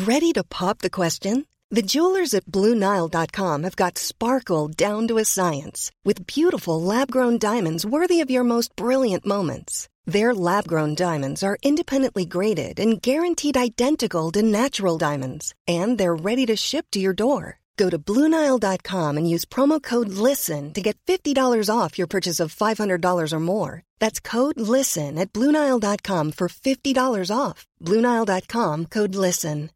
Ready to pop the question? The jewelers at BlueNile.com have got sparkle down to a science with beautiful lab-grown diamonds worthy of your most brilliant moments. Their lab-grown diamonds are independently graded and guaranteed identical to natural diamonds, and they're ready to ship to your door. Go to BlueNile.com and use promo code LISTEN to get $50 off your purchase of $500 or more. That's code LISTEN at BlueNile.com for $50 off. BlueNile.com, code LISTEN.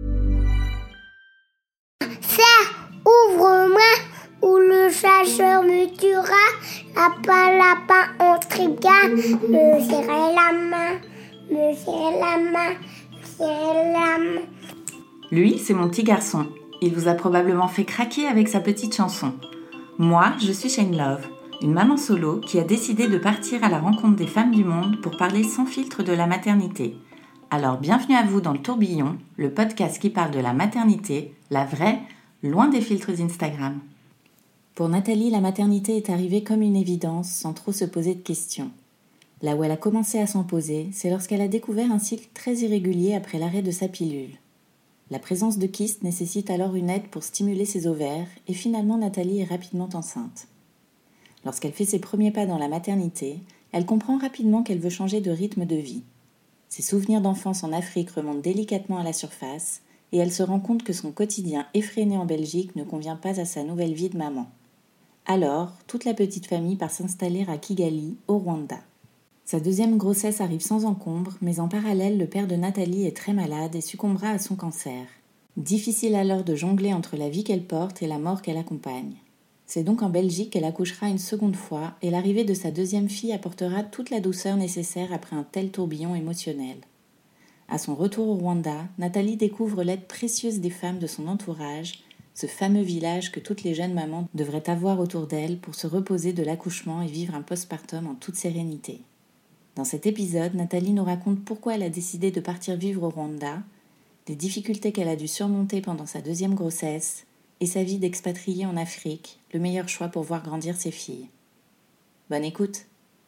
Serre, ouvre-moi, ou le chasseur me tuera. Lapin, intriguant, me serrer la main, me serrer la main, me serrer la main. Lui, c'est mon petit garçon. Il vous a probablement fait craquer avec sa petite chanson. Moi, je suis Shane Love, une maman solo qui a décidé de partir à la rencontre des femmes du monde pour parler sans filtre de la maternité. Alors bienvenue à vous dans le Tourbillon, le podcast qui parle de la maternité, la vraie, loin des filtres Instagram. Pour Nathalie, la maternité est arrivée comme une évidence, sans trop se poser de questions. Là où elle a commencé à s'en poser, c'est lorsqu'elle a découvert un cycle très irrégulier après l'arrêt de sa pilule. La présence de kystes nécessite alors une aide pour stimuler ses ovaires et finalement Nathalie est rapidement enceinte. Lorsqu'elle fait ses premiers pas dans la maternité, elle comprend rapidement qu'elle veut changer de rythme de vie. Ses souvenirs d'enfance en Afrique remontent délicatement à la surface et elle se rend compte que son quotidien effréné en Belgique ne convient pas à sa nouvelle vie de maman. Alors, toute la petite famille part s'installer à Kigali, au Rwanda. Sa deuxième grossesse arrive sans encombre, mais en parallèle, le père de Nathalie est très malade et succombera à son cancer. Difficile alors de jongler entre la vie qu'elle porte et la mort qu'elle accompagne. C'est donc en Belgique qu'elle accouchera une seconde fois et l'arrivée de sa deuxième fille apportera toute la douceur nécessaire après un tel tourbillon émotionnel. À son retour au Rwanda, Nathalie découvre l'aide précieuse des femmes de son entourage, ce fameux village que toutes les jeunes mamans devraient avoir autour d'elles pour se reposer de l'accouchement et vivre un postpartum en toute sérénité. Dans cet épisode, Nathalie nous raconte pourquoi elle a décidé de partir vivre au Rwanda, les difficultés qu'elle a dû surmonter pendant sa deuxième grossesse et sa vie d'expatriée en Afrique, le meilleur choix pour voir grandir ses filles. Bonne écoute.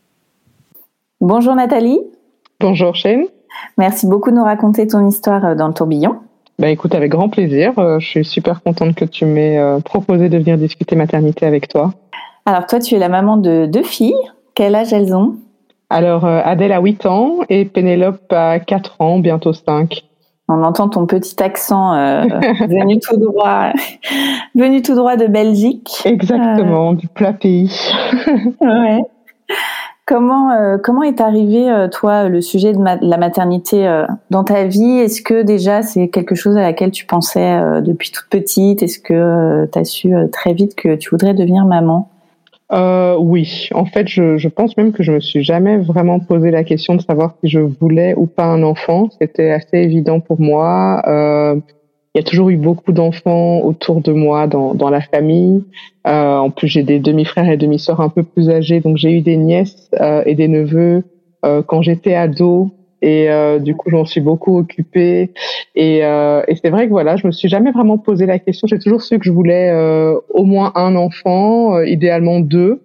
Bonjour Nathalie. Bonjour Shane. Merci beaucoup de nous raconter ton histoire dans le tourbillon. Écoute, avec grand plaisir. Je suis super contente que tu m'aies proposé de venir discuter maternité avec toi. Alors toi, tu es la maman de 2 filles. Quel âge elles ont ? Alors, Adèle a 8 ans et Pénélope a 4 ans, bientôt 5. On entend ton petit accent venu tout droit de Belgique. Exactement, du plat pays. Ouais. Comment est arrivé, toi, le sujet de la maternité dans ta vie ? Est-ce que déjà c'est quelque chose à laquelle tu pensais depuis toute petite ? Est-ce que tu as su très vite que tu voudrais devenir maman ? Oui, en fait, je pense même que je me suis jamais vraiment posé la question de savoir si je voulais ou pas un enfant. C'était assez évident pour moi. Il y a toujours eu beaucoup d'enfants autour de moi dans la famille. En plus, j'ai des demi-frères et demi-sœurs un peu plus âgés, donc j'ai eu des nièces et des neveux quand j'étais ado. Et du coup, j'en suis beaucoup occupée. Et c'est vrai que voilà, je me suis jamais vraiment posé la question. J'ai toujours su que je voulais au moins un enfant, idéalement 2.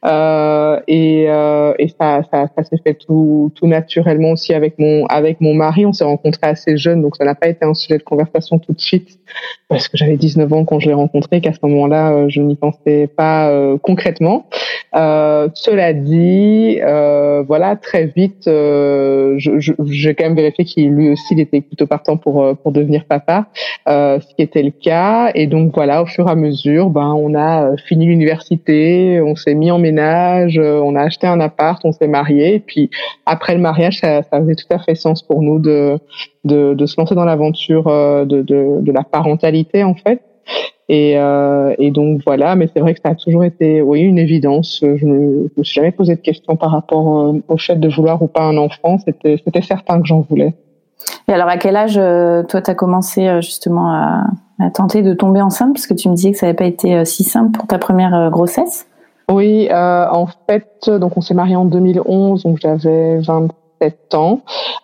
Et ça s'est fait tout naturellement aussi avec mon mari. On s'est rencontrés assez jeunes, donc ça n'a pas été un sujet de conversation tout de suite parce que j'avais 19 ans quand je l'ai rencontré, qu'à ce moment-là, je n'y pensais pas concrètement. Cela dit, voilà, très vite, j'ai quand même vérifié qu'il lui aussi il était plutôt partant pour devenir papa, ce qui était le cas. Et donc voilà, au fur et à mesure, on a fini l'université, on s'est mis en ménage, on a acheté un appart, on s'est mariés. Et puis après le mariage, ça faisait tout à fait sens pour nous de se lancer dans l'aventure de la parentalité en fait. Et donc voilà, mais c'est vrai que ça a toujours été, oui, une évidence. Je me suis jamais posé de questions par rapport au fait de vouloir ou pas un enfant. C'était certain que j'en voulais. Et alors, à quel âge, toi, t'as commencé justement à tenter de tomber enceinte, parce que tu me disais que ça n'avait pas été si simple pour ta première grossesse? Oui, en fait, donc on s'est mariés en 2011, donc j'avais 27 ans.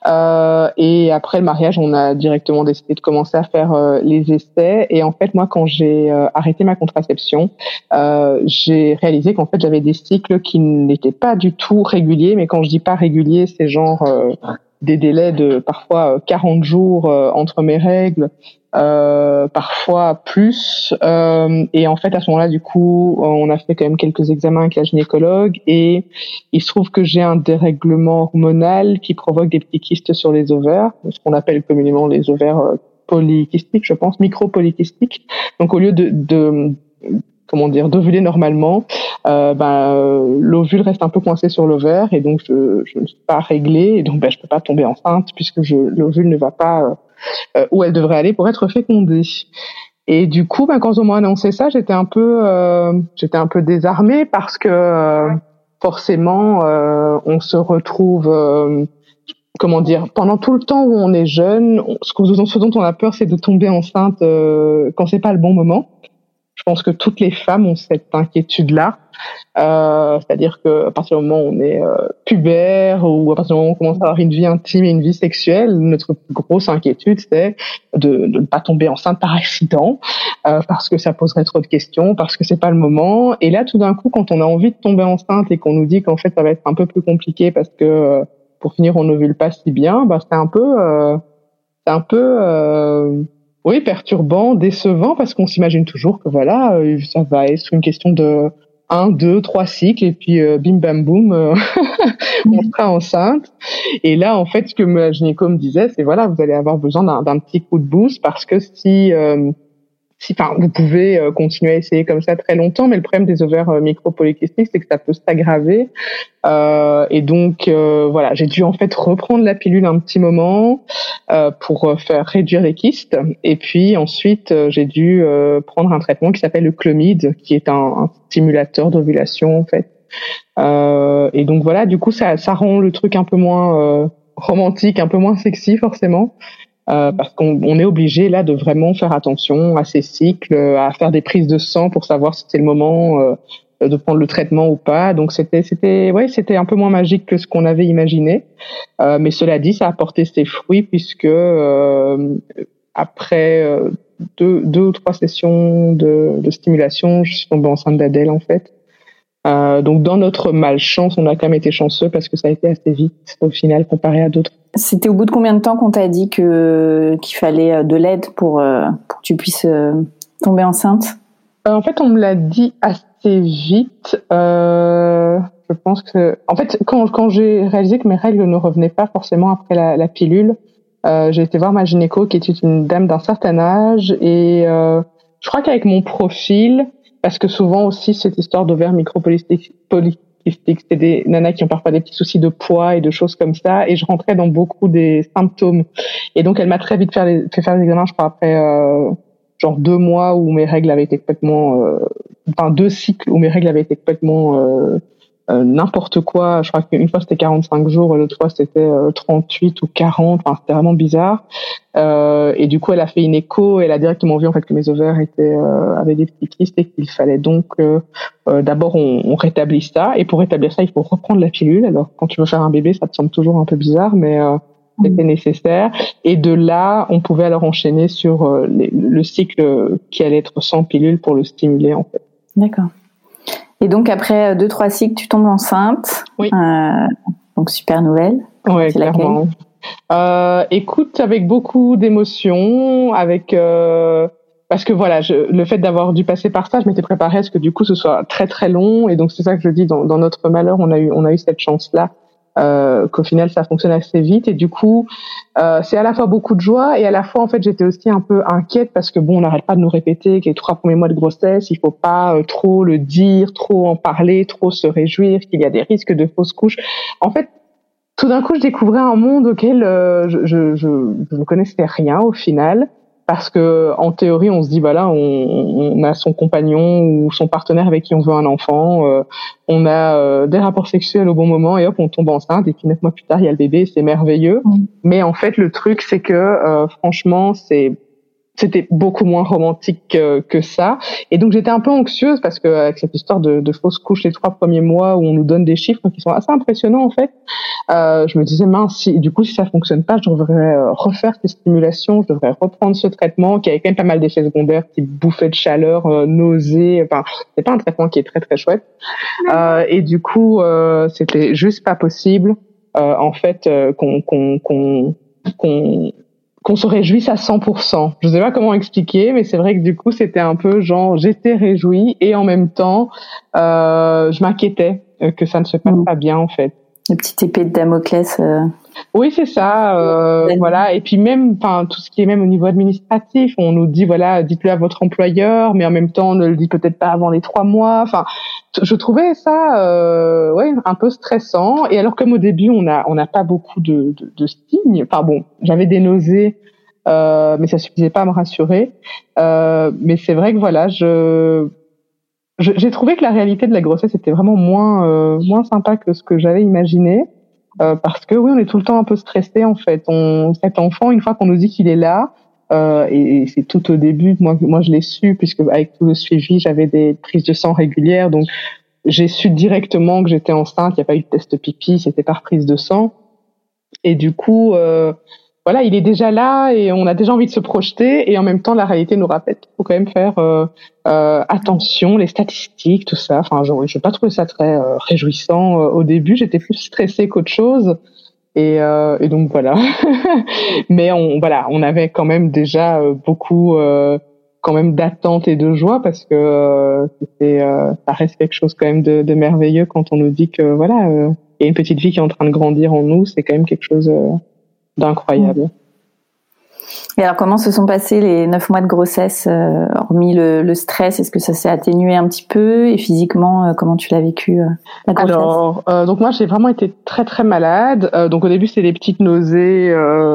Et après le mariage, on a directement décidé de commencer à faire les essais. Et en fait, moi, quand j'ai arrêté ma contraception, j'ai réalisé qu'en fait, j'avais des cycles qui n'étaient pas du tout réguliers. Mais quand je dis pas réguliers, c'est genre des délais de parfois 40 jours entre mes règles, parfois plus. Et en fait, à ce moment-là, du coup, on a fait quand même quelques examens avec la gynécologue et il se trouve que j'ai un dérèglement hormonal qui provoque des petits kystes sur les ovaires, ce qu'on appelle communément les ovaires polykystiques, je pense, micro-polykystiques. Donc, au lieu d'ovuler normalement, l'ovule reste un peu coincé sur l'ovaire et donc je ne suis pas réglée et donc je peux pas tomber enceinte puisque l'ovule ne va pas où elle devrait aller pour être fécondée. Et du coup, quand on m'a annoncé ça, j'étais un peu désarmée parce que forcément on se retrouve pendant tout le temps où on est jeune, ce dont on a peur, c'est de tomber enceinte quand c'est pas le bon moment. Je pense que toutes les femmes ont cette inquiétude-là, c'est-à-dire que à partir du moment où on est pubère ou à partir du moment où on commence à avoir une vie intime et une vie sexuelle, notre grosse inquiétude c'est de ne pas tomber enceinte par accident, parce que ça poserait trop de questions, parce que c'est pas le moment. Et là, tout d'un coup, quand on a envie de tomber enceinte et qu'on nous dit qu'en fait ça va être un peu plus compliqué parce que pour finir on n'ovule pas si bien, c'est un peu perturbant, décevant, parce qu'on s'imagine toujours que voilà, ça va être une question de 1, 2, 3 cycles, et puis bim bam boum, on sera enceinte. Et là, en fait, ce que ma gynéco me disait, c'est voilà, vous allez avoir besoin d'un petit coup de boost, parce que vous pouvez continuer à essayer comme ça très longtemps, mais le problème des ovaires micro-polykystiques, c'est que ça peut s'aggraver. Et donc, voilà, j'ai dû en fait reprendre la pilule un petit moment pour faire réduire les kystes. Et puis ensuite, j'ai dû prendre un traitement qui s'appelle le Clomid, qui est un stimulateur d'ovulation en fait. Et donc voilà, du coup, ça rend le truc un peu moins romantique, un peu moins sexy forcément. Parce qu'on est obligé là de vraiment faire attention à ces cycles, à faire des prises de sang pour savoir si c'est le moment de prendre le traitement ou pas. Donc c'était un peu moins magique que ce qu'on avait imaginé. Mais cela dit, ça a porté ses fruits puisque après deux ou trois sessions de stimulation, je suis tombée enceinte d'Adèle en fait. Donc dans notre malchance, on a quand même été chanceux parce que ça a été assez vite au final comparé à d'autres. C'était au bout de combien de temps qu'on t'a dit qu'il fallait de l'aide pour que tu puisses tomber enceinte ? En fait, on me l'a dit assez vite. Je pense que, en fait, quand j'ai réalisé que mes règles ne revenaient pas forcément après la pilule, j'ai été voir ma gynéco qui était une dame d'un certain âge et je crois qu'avec mon profil, parce que souvent aussi cette histoire d'ovaires micro-polykystiques, c'est des nanas qui ont parfois des petits soucis de poids et de choses comme ça, et je rentrais dans beaucoup des symptômes. Et donc elle m'a très vite fait faire les examens, je crois après 2 mois où mes règles avaient été complètement, 2 cycles où mes règles avaient été complètement n'importe quoi. Je crois qu'une fois c'était 45 jours, l'autre fois c'était 38 ou 40. Enfin, c'était vraiment bizarre. Et du coup, elle a fait une écho et elle a directement vu en fait que mes ovaires avaient des petits kystes et qu'il fallait donc d'abord on rétablisse ça. Et pour rétablir ça, il faut reprendre la pilule. Alors, quand tu veux faire un bébé, ça te semble toujours un peu bizarre, mais c'était nécessaire. Et de là, on pouvait alors enchaîner sur le cycle qui allait être sans pilule pour le stimuler en fait. D'accord. Et donc après 2-3 cycles, tu tombes enceinte. Oui. Donc super nouvelle. Ouais, clairement. Écoute, avec beaucoup d'émotions, parce que voilà, le fait d'avoir dû passer par ça, je m'étais préparée à ce que du coup ce soit très très long, et donc c'est ça que je dis dans notre malheur, on a eu cette chance-là. Qu'au final ça fonctionne assez vite et du coup c'est à la fois beaucoup de joie et à la fois en fait j'étais aussi un peu inquiète parce que on n'arrête pas de nous répéter que les 3 premiers mois de grossesse il faut pas trop le dire, trop en parler, trop se réjouir, qu'il y a des risques de fausses couches. En fait tout d'un coup je découvrais un monde auquel je ne connaissais rien au final. Parce que en théorie, on se dit voilà, on a son compagnon ou son partenaire avec qui on veut un enfant, on a des rapports sexuels au bon moment et hop, on tombe enceinte et puis 9 mois plus tard, il y a le bébé, c'est merveilleux. Mais en fait, le truc, c'est que franchement, c'était beaucoup moins romantique que ça. Et donc, j'étais un peu anxieuse parce que avec cette histoire de fausses couches les 3 premiers mois où on nous donne des chiffres qui sont assez impressionnants, en fait, je me disais, mince, si ça fonctionne pas, je devrais refaire ces stimulations, je devrais reprendre ce traitement qui avait quand même pas mal d'effets secondaires, type bouffée de chaleur, nausées, enfin, c'est pas un traitement qui est très, très chouette. Et du coup, c'était juste pas possible. en fait, qu'on se réjouisse à 100%. Je sais pas comment expliquer, mais c'est vrai que du coup, c'était un peu genre, j'étais réjouie et en même temps, je m'inquiétais que ça ne se passe pas bien, en fait. Une petite épée de Damoclès. Oui, c'est ça, voilà. Et puis même, enfin, tout ce qui est même au niveau administratif, on nous dit, voilà, dites-le à votre employeur, mais en même temps, on ne le dit peut-être pas avant les 3 mois. Enfin, je trouvais ça, ouais, un peu stressant. Et alors, comme au début, on n'a pas beaucoup de signes. Enfin bon, j'avais des nausées, mais ça suffisait pas à me rassurer. Mais c'est vrai que voilà, j'ai trouvé que la réalité de la grossesse était vraiment moins sympa que ce que j'avais imaginé. Parce que oui, on est tout le temps un peu stressé en fait. Cet enfant, une fois qu'on nous dit qu'il est là, et c'est tout au début, moi je l'ai su puisque avec tout le suivi, j'avais des prises de sang régulières, donc j'ai su directement que j'étais enceinte. Il n'y a pas eu de test pipi, c'était par prise de sang. Et du coup, voilà, il est déjà là et on a déjà envie de se projeter. Et en même temps, la réalité nous rappelle qu'il faut quand même faire attention, les statistiques, tout ça. Enfin, je n'ai pas trouvé ça très réjouissant au début. J'étais plus stressée qu'autre chose. Et donc voilà. Mais on avait quand même déjà beaucoup quand même d'attente et de joie parce que ça reste quelque chose quand même de merveilleux quand on nous dit que voilà, il y a une petite vie qui est en train de grandir en nous. C'est quand même quelque chose d'incroyable. Et alors, comment se sont passés les 9 mois de grossesse, hormis le stress? Est-ce que ça s'est atténué un petit peu? Et physiquement, comment tu l'as vécu, la grossesse? Alors, donc moi, j'ai vraiment été très, très malade. Donc au début, c'était des petites nausées,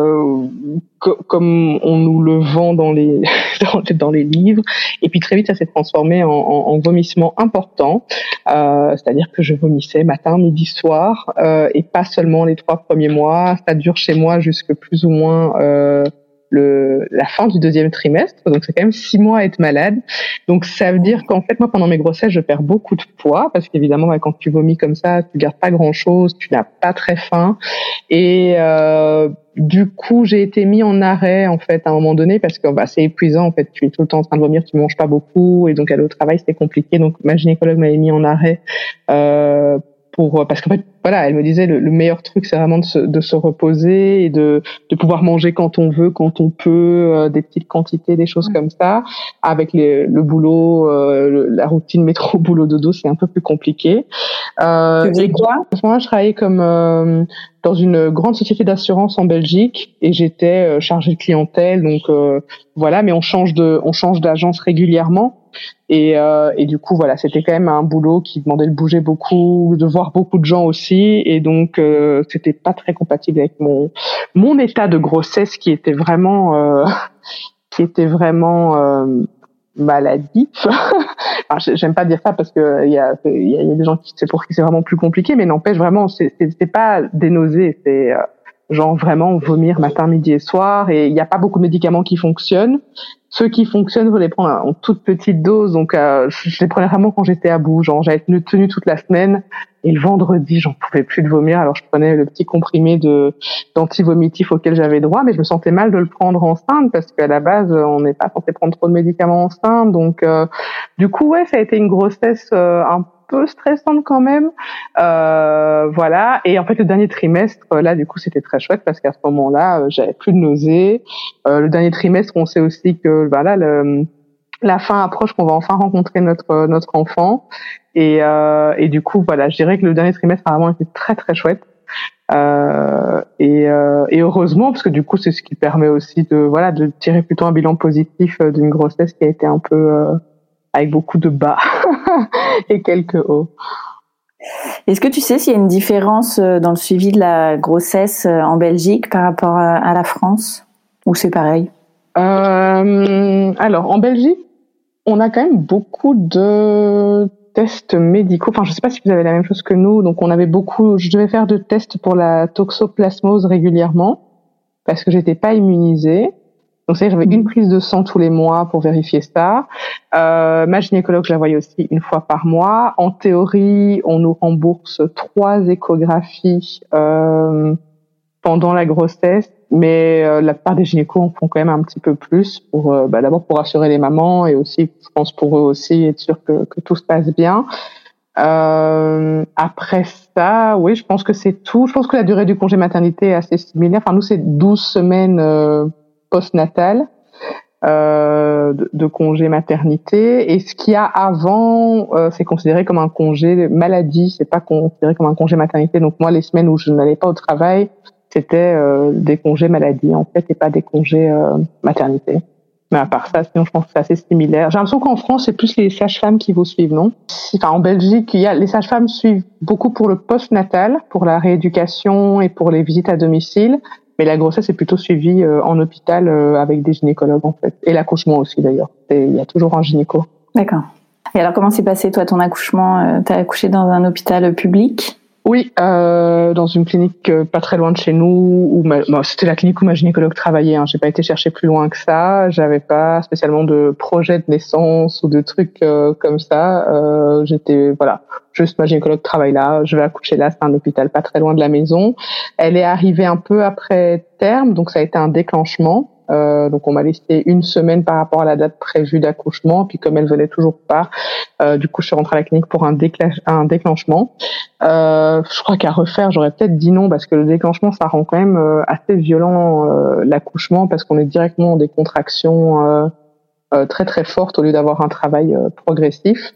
comme on nous le vend dans les dans les livres. Et puis très vite, ça s'est transformé en vomissement important. C'est-à-dire que je vomissais matin, midi, soir, et pas seulement les 3 premiers mois. Ça dure chez moi jusque plus ou moins la fin du 2e trimestre, donc c'est quand même 6 mois à être malade. Donc ça veut dire qu'en fait moi pendant mes grossesses je perds beaucoup de poids parce qu'évidemment quand tu vomis comme ça tu gardes pas grand chose, tu n'as pas très faim et du coup j'ai été mis en arrêt en fait à un moment donné parce que c'est épuisant en fait, tu es tout le temps en train de vomir, tu manges pas beaucoup et donc aller au travail c'était compliqué, donc ma gynécologue m'avait mis en arrêt parce qu'en fait voilà, elle me disait le meilleur truc c'est vraiment de se reposer et de pouvoir manger quand on veut, quand on peut, des petites quantités, des choses comme ça. Avec le boulot, la routine métro boulot dodo, c'est un peu plus compliqué. Tu faisais quoi? À ce moment-là, je travaillais comme dans une grande société d'assurance en Belgique et j'étais chargée de clientèle, donc voilà, mais on change d'agence régulièrement. Et du coup voilà, c'était quand même un boulot qui demandait de bouger beaucoup, de voir beaucoup de gens aussi, et donc c'était pas très compatible avec mon état de grossesse qui était vraiment maladif. Enfin, j'aime pas dire ça parce que il y a des gens pour qui c'est vraiment plus compliqué, mais n'empêche vraiment c'est pas des nausées, c'est genre vraiment vomir matin, midi et soir, et il y a pas beaucoup de médicaments qui fonctionnent. Ceux qui fonctionnent, faut les prendre en toute petite dose, donc je les prenais vraiment quand j'étais à bout, genre j'avais tenu toute la semaine, et le vendredi, j'en pouvais plus de vomir, alors je prenais le petit comprimé d'anti-vomitif auquel j'avais droit, mais je me sentais mal de le prendre enceinte, parce qu'à la base, on n'est pas censé prendre trop de médicaments enceinte, donc du coup, ouais, ça a été une grossesse un peu stressante quand même, voilà. Et en fait, le dernier trimestre, là, du coup, c'était très chouette parce qu'à ce moment-là, j'avais plus de nausées. Le dernier trimestre, on sait aussi que, voilà, la fin approche, qu'on va enfin rencontrer notre enfant. Et du coup, voilà, je dirais que le dernier trimestre a vraiment été très très chouette. Et heureusement, parce que du coup, c'est ce qui permet aussi de tirer plutôt un bilan positif d'une grossesse qui a été un peu avec beaucoup de bas et quelques hauts. Est-ce que tu sais s'il y a une différence dans le suivi de la grossesse en Belgique par rapport à la France, ou c'est pareil? Alors, en Belgique, on a quand même beaucoup de tests médicaux. Enfin, je sais pas si vous avez la même chose que nous. Donc, je devais faire de tests pour la toxoplasmose régulièrement parce que j'étais pas immunisée. Donc, c'est-à-dire, j'avais une prise de sang tous les mois pour vérifier ça. Ma gynécologue, je la voyais aussi une fois par mois. En théorie, on nous rembourse 3 échographies pendant la grossesse, mais la plupart des gynécos en font quand même un petit peu plus pour d'abord pour rassurer les mamans et aussi, je pense, pour eux aussi être sûr que tout se passe bien. Après ça, oui, je pense que c'est tout. Je pense que la durée du congé maternité est assez similaire. Enfin, nous, c'est 12 semaines post-natales de congé maternité. Et ce qu'il y a avant, c'est considéré comme un congé maladie. C'est pas considéré comme un congé maternité. Donc moi, les semaines où je n'allais pas au travail, c'était des congés maladie, en fait, et pas des congés maternité. Mais à part ça, sinon, je pense que c'est assez similaire. J'ai l'impression qu'en France, c'est plus les sages-femmes qui vous suivent, non? Enfin, en Belgique, les sages-femmes suivent beaucoup pour le post-natal, pour la rééducation et pour les visites à domicile. Mais la grossesse est plutôt suivie en hôpital avec des gynécologues, en fait. Et l'accouchement aussi, d'ailleurs. Il y a toujours un gynéco. D'accord. Et alors, comment s'est passé, toi, ton accouchement? T'as accouché dans un hôpital public? Oui, dans une clinique pas très loin de chez nous. C'était la clinique où ma gynécologue travaillait. Hein. J'ai pas été chercher plus loin que ça. J'avais pas spécialement de projet de naissance ou de trucs comme ça. Juste ma gynécologue travaille là. Je vais accoucher là. C'est un hôpital pas très loin de la maison. Elle est arrivée un peu après terme, donc ça a été un déclenchement. Donc on m'a laissé une semaine par rapport à la date prévue d'accouchement, puis comme elle venait toujours pas, du coup je suis rentrée à la clinique pour un déclenchement. Je crois qu'à refaire j'aurais peut-être dit non, parce que le déclenchement ça rend quand même assez violent l'accouchement, parce qu'on est directement dans des contractions très très fortes au lieu d'avoir un travail progressif.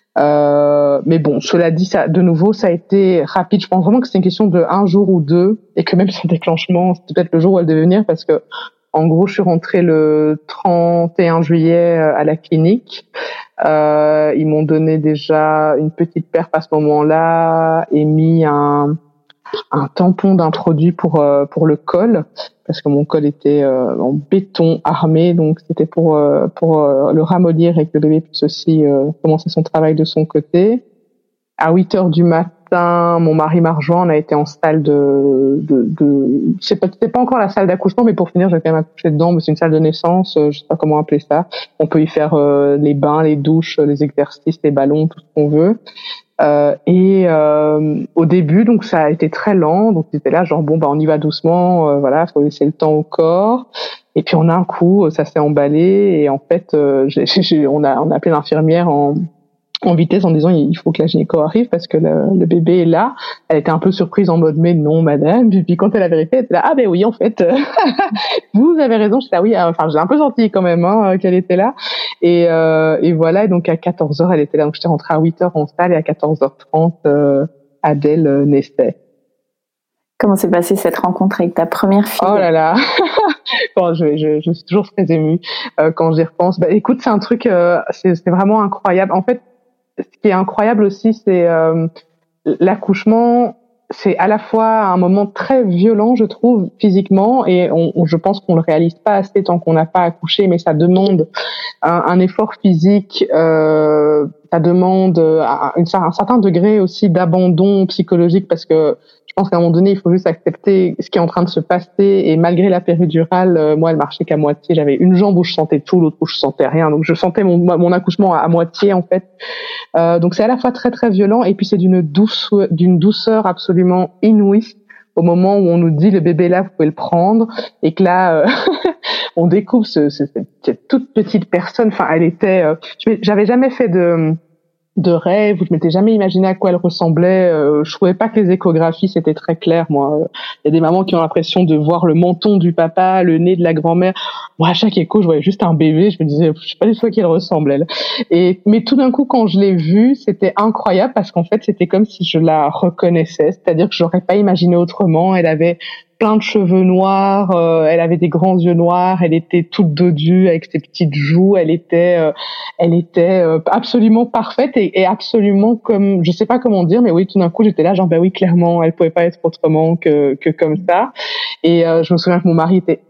Mais bon, cela dit, ça a été rapide. Je pense vraiment que c'est une question de un jour ou deux, et que même son déclenchement, c'était peut-être le jour où elle devait venir, parce que en gros, je suis rentrée le 31 juillet à la clinique. Ils m'ont donné déjà une petite perf à ce moment-là et mis un tampon d'introduit pour le col, parce que mon col était en béton armé, donc c'était pour le ramollir et que le bébé puisse aussi commencer son travail de son côté. À 8h du matin, mon mari m'a rejoint, on a été en salle c'était pas encore la salle d'accouchement, mais pour finir, j'ai quand même accouché dedans, mais c'est une salle de naissance, je sais pas comment appeler ça. On peut y faire les bains, les douches, les exercices, les ballons, tout ce qu'on veut. Au début, donc ça a été très lent, donc c'était là genre on y va doucement, voilà, faut laisser le temps au corps. Et puis on a un coup, ça s'est emballé, et en fait, on a appelé l'infirmière en vitesse en disant il faut que la gynéco arrive parce que le bébé est là. Elle était un peu surprise en mode mais non madame. Puis quand elle a vérifié, elle était là oui en fait vous avez raison. J'étais oui, enfin j'ai un peu senti quand même qu'elle était là, et voilà. Et donc à 14h elle était là, donc j'étais rentrée à 8h en salle, et à 14h30 Adèle naissait. Comment s'est passée cette rencontre avec ta première fille? Oh là là. Bon, je suis toujours très émue quand j'y repense. Écoute, c'est un truc, c'est vraiment incroyable. En fait, ce qui est incroyable aussi, c'est l'accouchement. C'est à la fois un moment très violent, je trouve, physiquement, et je pense qu'on le réalise pas assez tant qu'on n'a pas accouché, mais ça demande un effort physique, ça demande un certain degré aussi d'abandon psychologique, parce que je pense qu'à un moment donné, il faut juste accepter ce qui est en train de se passer, et malgré la péridurale, moi, elle marchait qu'à moitié. J'avais une jambe où je sentais tout, l'autre où je sentais rien. Donc, je sentais mon accouchement à moitié, en fait. Donc, c'est à la fois très, très violent, et puis c'est d'une douceur absolument inouïe au moment où on nous dit le bébé là, vous pouvez le prendre, et que là, on découvre cette toute petite personne. Enfin, elle était, j'avais jamais fait de rêve, je m'étais jamais imaginé à quoi elle ressemblait. Je trouvais pas que les échographies c'était très clair. Moi, il y a des mamans qui ont l'impression de voir le menton du papa, le nez de la grand-mère. Moi, à chaque écho, je voyais juste un bébé. Je me disais, je sais pas du tout à qui elle ressemble elle. Mais tout d'un coup, quand je l'ai vue, c'était incroyable, parce qu'en fait, c'était comme si je la reconnaissais. C'est-à-dire que j'aurais pas imaginé autrement. Elle avait plein de cheveux noirs, elle avait des grands yeux noirs, elle était toute dodue avec ses petites joues, elle était absolument parfaite et absolument comme, je sais pas comment dire, mais oui, tout d'un coup j'étais là genre oui, clairement elle pouvait pas être autrement que comme ça. Et je me souviens que mon mari était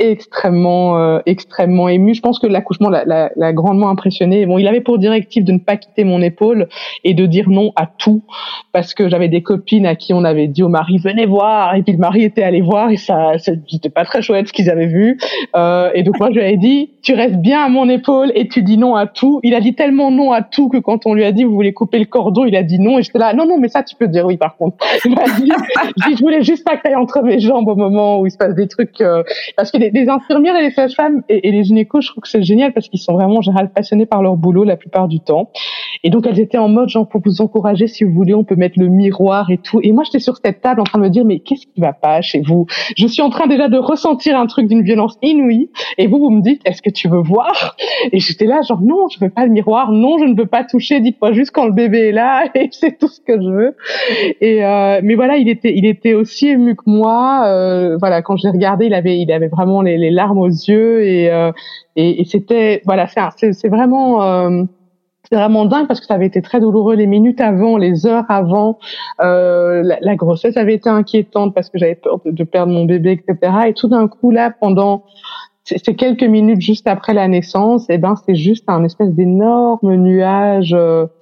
extrêmement ému. Je pense que l'accouchement l'a grandement impressionné. Bon, il avait pour directive de ne pas quitter mon épaule et de dire non à tout, parce que j'avais des copines à qui on avait dit au mari venez voir, et puis le mari était allé voir, il c'était pas très chouette ce qu'ils avaient vu. Et donc moi je lui ai dit, tu restes bien à mon épaule et tu dis non à tout. Il a dit tellement non à tout que quand on lui a dit, vous voulez couper le cordon, il a dit non. Et j'étais là, non, mais ça tu peux dire oui par contre. Il m'a dit, je voulais juste pas que t'ailles entre mes jambes au moment où il se passe des trucs. Parce que les infirmières et les sages-femmes et les gynécos, je trouve que c'est génial parce qu'ils sont vraiment en général passionnés par leur boulot la plupart du temps. Et donc elles étaient en mode genre pour vous encourager, si vous voulez, on peut mettre le miroir et tout. Et moi j'étais sur cette table en train de me dire mais qu'est-ce qui va pas chez vous? Je suis en train déjà de ressentir un truc d'une violence inouïe et vous me dites est-ce que tu veux voir? Et j'étais là genre non, je veux pas le miroir, non, je ne veux pas toucher, dites-moi juste quand le bébé est là et c'est tout ce que je veux. Et mais voilà, il était aussi ému que moi. Voilà, quand je l'ai regardé, il avait vraiment les larmes aux yeux et c'était voilà, c'est vraiment c'est vraiment dingue parce que ça avait été très douloureux les minutes avant, les heures avant. La grossesse avait été inquiétante parce que j'avais peur de perdre mon bébé, etc. Et tout d'un coup, là, pendant ces quelques minutes juste après la naissance, c'est juste un espèce d'énorme nuage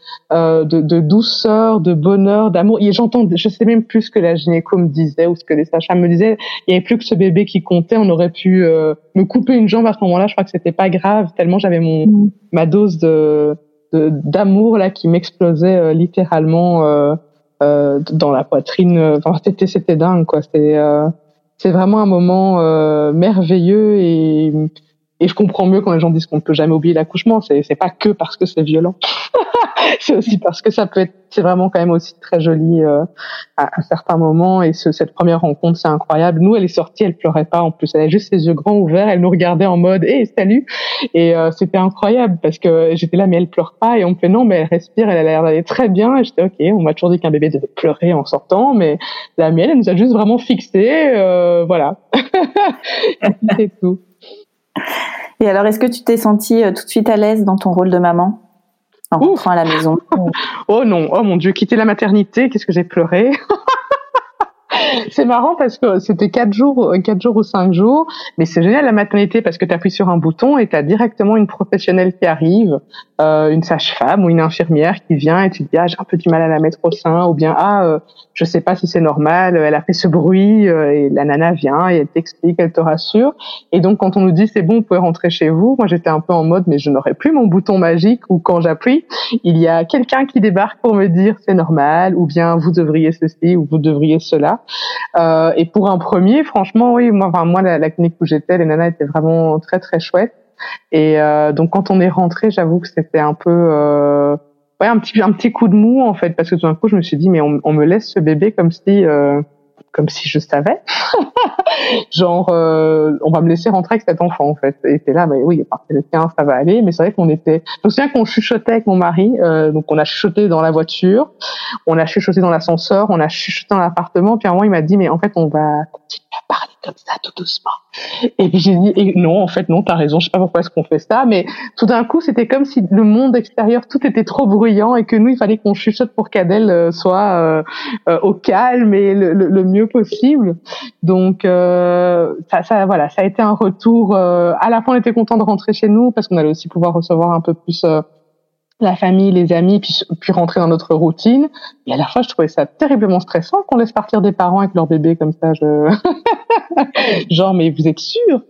de douceur, de bonheur, d'amour. Et je sais même plus ce que la gynéco me disait ou ce que les sages-femmes me disaient. Il y avait plus que ce bébé qui comptait. On aurait pu me couper une jambe à ce moment-là. Je crois que c'était pas grave tellement j'avais ma dose d'amour là qui m'explosait littéralement dans la poitrine. Enfin, c'était dingue quoi. C'est vraiment un moment merveilleux et je comprends mieux quand les gens disent qu'on ne peut jamais oublier l'accouchement. C'est pas que parce que c'est violent. C'est aussi parce que c'est vraiment quand même aussi très joli à certains moments. Et cette première rencontre, c'est incroyable. Nous, elle est sortie, elle pleurait pas en plus. Elle avait juste ses yeux grands ouverts. Elle nous regardait en mode hey, salut. Et c'était incroyable parce que j'étais là, mais elle pleure pas. Et on me fait non, mais elle respire, elle a l'air d'aller très bien. Et j'étais ok, on m'a toujours dit qu'un bébé devait pleurer en sortant, mais la mienne, elle nous a juste vraiment fixé. Voilà. C'est tout. Et alors, est-ce que tu t'es sentie tout de suite à l'aise dans ton rôle de maman en rentrant à la maison? Oh non, oh mon Dieu, quitter la maternité, qu'est-ce que j'ai pleuré. C'est marrant parce que c'était 4 jours ou 5 jours, mais c'est génial la maternité parce que tu appuies sur un bouton et tu as directement une professionnelle qui arrive, une sage-femme ou une infirmière qui vient et tu te dis j'ai un peu du mal à la mettre au sein ou bien je sais pas si c'est normal, elle a fait ce bruit et la nana vient et elle t'explique, elle te rassure. Et donc quand on nous dit c'est bon, vous pouvez rentrer chez vous, moi j'étais un peu en mode mais je n'aurai plus mon bouton magique où quand j'appuie, il y a quelqu'un qui débarque pour me dire c'est normal ou bien vous devriez ceci ou vous devriez cela. Et pour un premier, franchement, oui, moi la clinique où j'étais, les nanas étaient vraiment très très chouettes. Et donc quand on est rentré, j'avoue que c'était un peu un petit coup de mou en fait, parce que tout d'un coup je me suis dit mais on me laisse ce bébé comme si je savais. Genre on va me laisser rentrer avec cet enfant en fait. Et t'es là mais oui, à partir de 15 ça va aller, mais c'est vrai je me souviens qu'on chuchotait avec mon mari, donc on a chuchoté dans la voiture, on a chuchoté dans l'ascenseur, on a chuchoté dans l'appartement, puis à un moment il m'a dit mais en fait on va continuer à parler comme ça tout doucement. Et puis j'ai dit non, en fait non, t'as raison, je sais pas pourquoi est-ce qu'on fait ça, mais tout d'un coup c'était comme si le monde extérieur tout était trop bruyant et que nous il fallait qu'on chuchote pour qu'Adèle soit au calme et le mieux possible. Donc ça a été un retour. À la fin on était content de rentrer chez nous parce qu'on allait aussi pouvoir recevoir un peu plus la famille, les amis, puis rentrer dans notre routine. Et à la fois, je trouvais ça terriblement stressant qu'on laisse partir des parents avec leur bébé comme ça. Genre, mais vous êtes sûrs?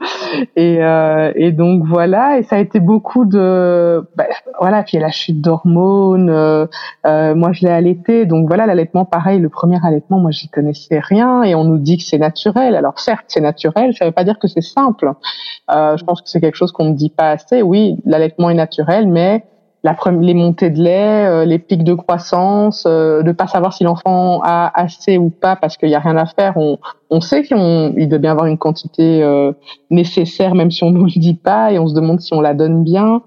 Et donc voilà. Et ça a été beaucoup de, voilà. Puis il y a la chute d'hormones. Moi, je l'ai allaité. Donc voilà, l'allaitement, pareil. Le premier allaitement, moi, j'y connaissais rien. Et on nous dit que c'est naturel. Alors certes, c'est naturel. Ça veut pas dire que c'est simple. Je pense que c'est quelque chose qu'on ne dit pas assez. Oui, l'allaitement est naturel, mais les montées de lait, les pics de croissance, de pas savoir si l'enfant a assez ou pas parce qu'il y a rien à faire. On sait qu'il doit bien avoir une quantité nécessaire même si on nous le dit pas et on se demande si on la donne bien.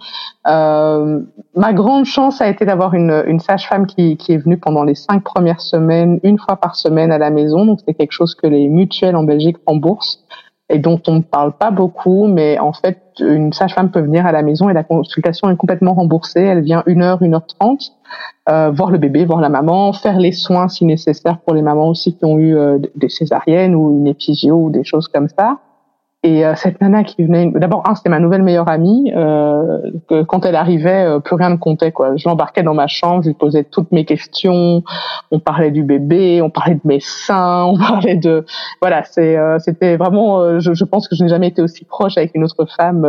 Ma grande chance a été d'avoir une sage-femme qui est venue pendant les 5 premières semaines, une fois par semaine à la maison. Donc c'est quelque chose que les mutuelles en Belgique remboursent et dont on ne parle pas beaucoup, mais en fait, une sage-femme peut venir à la maison et la consultation est complètement remboursée. Elle vient 1h, 1h30, voir le bébé, voir la maman, faire les soins si nécessaire pour les mamans aussi qui ont eu des césariennes ou une épigio ou des choses comme ça. Et cette nana qui venait, d'abord c'était ma nouvelle meilleure amie, que quand elle arrivait, plus rien ne comptait quoi. Je l'embarquais dans ma chambre, je lui posais toutes mes questions, on parlait du bébé, on parlait de mes seins, on parlait de voilà, c'était vraiment je pense que je n'ai jamais été aussi proche avec une autre femme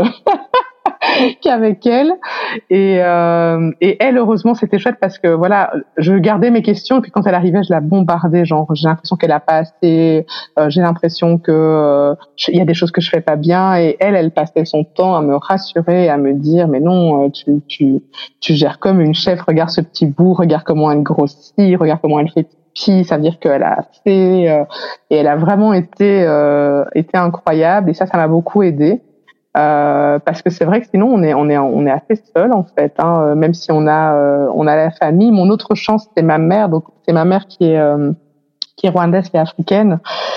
qu'avec elle. Et elle, heureusement, c'était chouette parce que voilà, je gardais mes questions et puis quand elle arrivait, je la bombardais. Genre, j'ai l'impression qu'elle a pas assez. J'ai l'impression que il y a des choses que je fais pas bien. Et elle passait son temps à me rassurer, à me dire, mais non, tu gères comme une chef. Regarde ce petit bout, regarde comment elle grossit, regarde comment elle fait pipi. Ça veut dire qu'elle a fait. Et elle a vraiment été incroyable. Et ça m'a beaucoup aidée. Parce que c'est vrai que sinon on est assez seul en fait, hein, même si on a la famille. Mon autre chance c'est ma mère, donc c'est ma mère qui est rwandaise et africaine,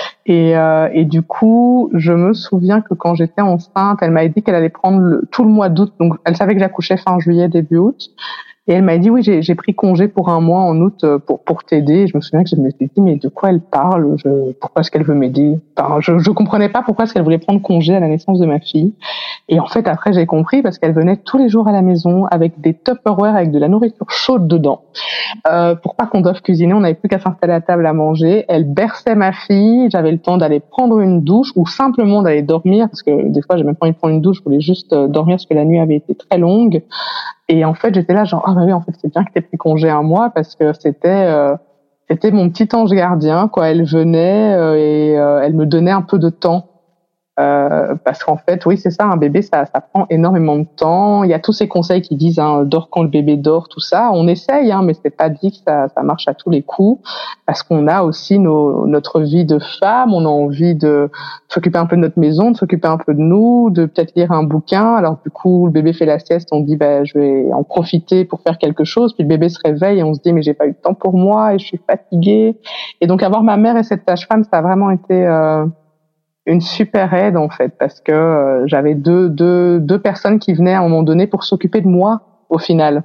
et du coup je me souviens que quand j'étais enceinte, elle m'a dit qu'elle allait prendre tout le mois d'août, donc elle savait que j'accouchais fin juillet début août. Et elle m'a dit oui, j'ai pris congé pour un mois en août pour t'aider. Je me souviens que je me suis dit mais de quoi elle parle, pourquoi est-ce qu'elle veut m'aider? Enfin, je comprenais pas pourquoi est-ce qu'elle voulait prendre congé à la naissance de ma fille. Et en fait après j'ai compris parce qu'elle venait tous les jours à la maison avec des Tupperware avec de la nourriture chaude dedans. Pour pas qu'on doive cuisiner, on n'avait plus qu'à s'installer à table à manger. Elle berçait ma fille, j'avais le temps d'aller prendre une douche ou simplement d'aller dormir parce que des fois j'ai même pas envie de prendre une douche, je voulais juste dormir parce que la nuit avait été très longue. Et en fait, j'étais là genre ah bah oui, en fait, c'est bien que t'aies pris congé un mois parce que c'était mon petit ange gardien quoi. Elle venait et elle me donnait un peu de temps. Parce qu'en fait, oui, c'est ça, un bébé, ça prend énormément de temps. Il y a tous ces conseils qui disent, hein, dors quand le bébé dort, tout ça. On essaye, hein, mais c'est pas dit que ça marche à tous les coups. Parce qu'on a aussi notre vie de femme, on a envie de s'occuper un peu de notre maison, de s'occuper un peu de nous, de peut-être lire un bouquin. Alors du coup, le bébé fait la sieste, on dit, je vais en profiter pour faire quelque chose. Puis le bébé se réveille et on se dit, mais j'ai pas eu de temps pour moi et je suis fatiguée. Et donc avoir ma mère et cette sage-femme, ça a vraiment été une super aide en fait parce que j'avais deux personnes qui venaient à un moment donné pour s'occuper de moi au final,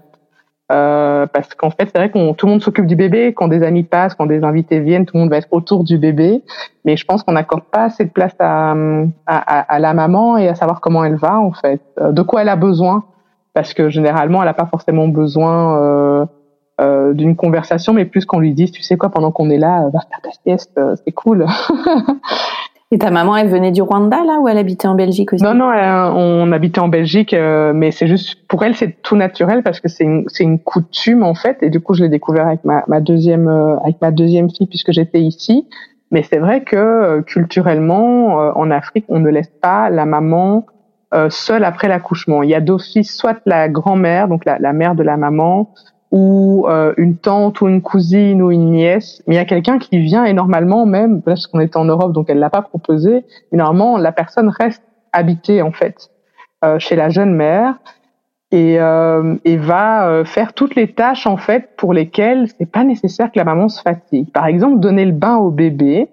parce qu'en fait c'est vrai tout le monde s'occupe du bébé quand des amis passent, quand des invités viennent, tout le monde va être autour du bébé, mais je pense qu'on n'accorde pas assez de place à la maman et à savoir comment elle va en fait, de quoi elle a besoin, parce que généralement elle a pas forcément besoin d'une conversation, mais plus qu'on lui dise tu sais quoi, pendant qu'on est là, va faire ta sieste, c'est cool. Et ta maman, elle venait du Rwanda, là, ou elle habitait en Belgique aussi? Non, on habitait en Belgique, mais c'est juste, pour elle, c'est tout naturel parce que c'est une coutume, en fait. Et du coup, je l'ai découvert avec ma deuxième fille puisque j'étais ici. Mais c'est vrai que, culturellement, en Afrique, on ne laisse pas la maman, seule après l'accouchement. Il y a d'office soit la grand-mère, donc la mère de la maman, ou une tante ou une cousine ou une nièce, mais il y a quelqu'un qui vient et normalement même, parce qu'on était en Europe donc elle l'a pas proposé, mais normalement la personne reste habitée en fait chez la jeune mère et va faire toutes les tâches en fait pour lesquelles c'est pas nécessaire que la maman se fatigue. Par exemple, donner le bain au bébé.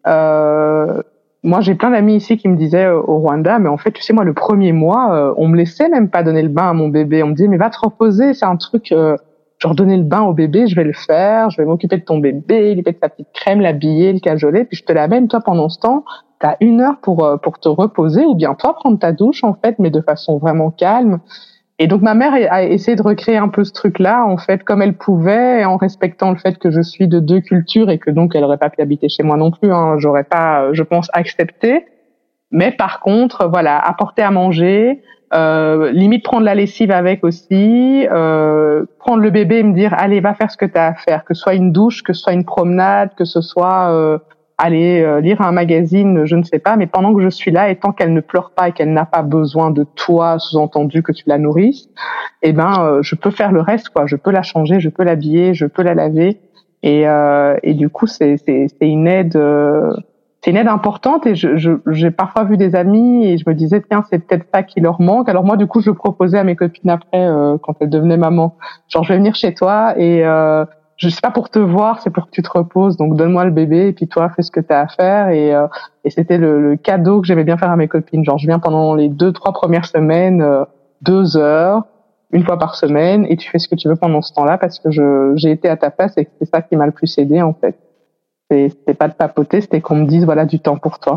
Moi, j'ai plein d'amis ici qui me disaient au Rwanda, mais en fait, tu sais, moi, le premier mois, on me laissait même pas donner le bain à mon bébé. On me disait, mais va te reposer, c'est un truc... genre donner le bain au bébé, je vais le faire, je vais m'occuper de ton bébé, lui mettre sa petite crème, l'habiller, le cajoler, puis je te l'amène, toi pendant ce temps, t'as 1 heure pour te reposer, ou bien toi prendre ta douche en fait, mais de façon vraiment calme. Et donc ma mère a essayé de recréer un peu ce truc-là en fait, comme elle pouvait, en respectant le fait que je suis de 2 cultures et que donc elle aurait pas pu habiter chez moi non plus, hein, j'aurais pas, je pense, accepté. Mais par contre, voilà, apporter à manger, limite prendre la lessive avec aussi, prendre le bébé et me dire allez va faire ce que tu as à faire, que ce soit une douche, que ce soit une promenade, que ce soit aller lire un magazine, je ne sais pas, mais pendant que je suis là et tant qu'elle ne pleure pas et qu'elle n'a pas besoin de toi, sous-entendu que tu la nourrisses, je peux faire le reste quoi, je peux la changer, je peux l'habiller, je peux la laver et du coup c'est une aide c'est une aide importante et j'ai parfois vu des amis et je me disais tiens c'est peut-être ça qui leur manque. Alors moi du coup je proposais à mes copines après quand elles devenaient maman, genre je vais venir chez toi et je sais pas pour te voir, c'est pour que tu te reposes, donc donne-moi le bébé et puis toi fais ce que tu as à faire et c'était le cadeau que j'aimais bien faire à mes copines, genre je viens pendant les 2-3 premières semaines 2 heures une fois par semaine et tu fais ce que tu veux pendant ce temps-là parce que j'ai été à ta place et que c'est ça qui m'a le plus aidé en fait. C'était pas de papoter, c'était qu'on me dise voilà du temps pour toi.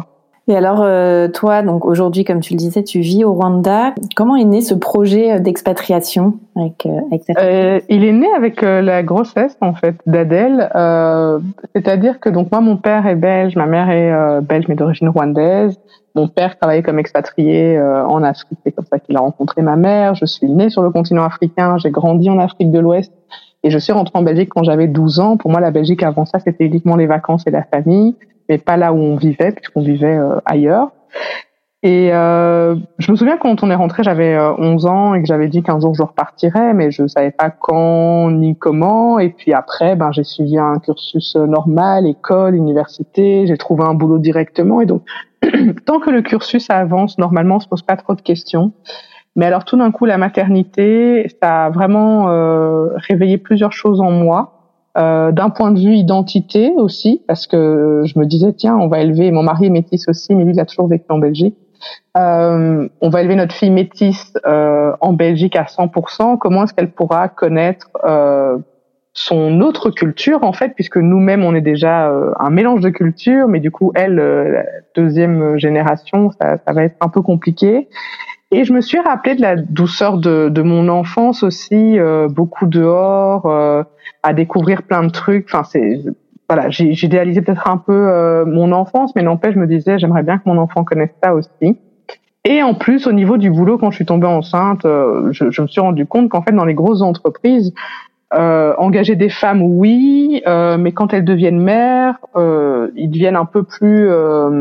Et alors, toi, donc aujourd'hui, comme tu le disais, tu vis au Rwanda. Comment est né ce projet d'expatriation avec ta famille ? Il est né avec la grossesse en fait d'Adèle. C'est-à-dire que donc moi, mon père est belge, ma mère est belge mais d'origine rwandaise. Mon père travaillait comme expatrié en Afrique. C'est comme ça qu'il a rencontré ma mère. Je suis née sur le continent africain. J'ai grandi en Afrique de l'Ouest. Et je suis rentrée en Belgique quand j'avais 12 ans. Pour moi, la Belgique, avant ça, c'était uniquement les vacances et la famille, mais pas là où on vivait, puisqu'on vivait ailleurs. Et je me souviens quand on est rentré, j'avais 11 ans et que j'avais dit qu'un jour je repartirais, mais je savais pas quand ni comment. Et puis après, j'ai suivi un cursus normal, école, université. J'ai trouvé un boulot directement. Et donc, tant que le cursus avance, normalement, on se pose pas trop de questions. Mais alors tout d'un coup, la maternité, ça a vraiment réveillé plusieurs choses en moi. D'un point de vue identité aussi, parce que je me disais, tiens, on va élever, mon mari est métis aussi, mais lui, il a toujours vécu en Belgique. On va élever notre fille métisse en Belgique à 100%. Comment est-ce qu'elle pourra connaître son autre culture, en fait, puisque nous-mêmes, on est déjà un mélange de cultures, mais du coup, elle, la deuxième génération, ça va être un peu compliqué. Et je me suis rappelé de la douceur de mon enfance aussi, beaucoup dehors, à découvrir plein de trucs. Enfin, j'ai idéalisé peut-être un peu mon enfance, mais n'empêche, je me disais, j'aimerais bien que mon enfant connaisse ça aussi. Et en plus, au niveau du boulot, quand je suis tombée enceinte, je me suis rendu compte qu'en fait, dans les grosses entreprises, engager des femmes, oui, mais quand elles deviennent mères, ils deviennent un peu plus...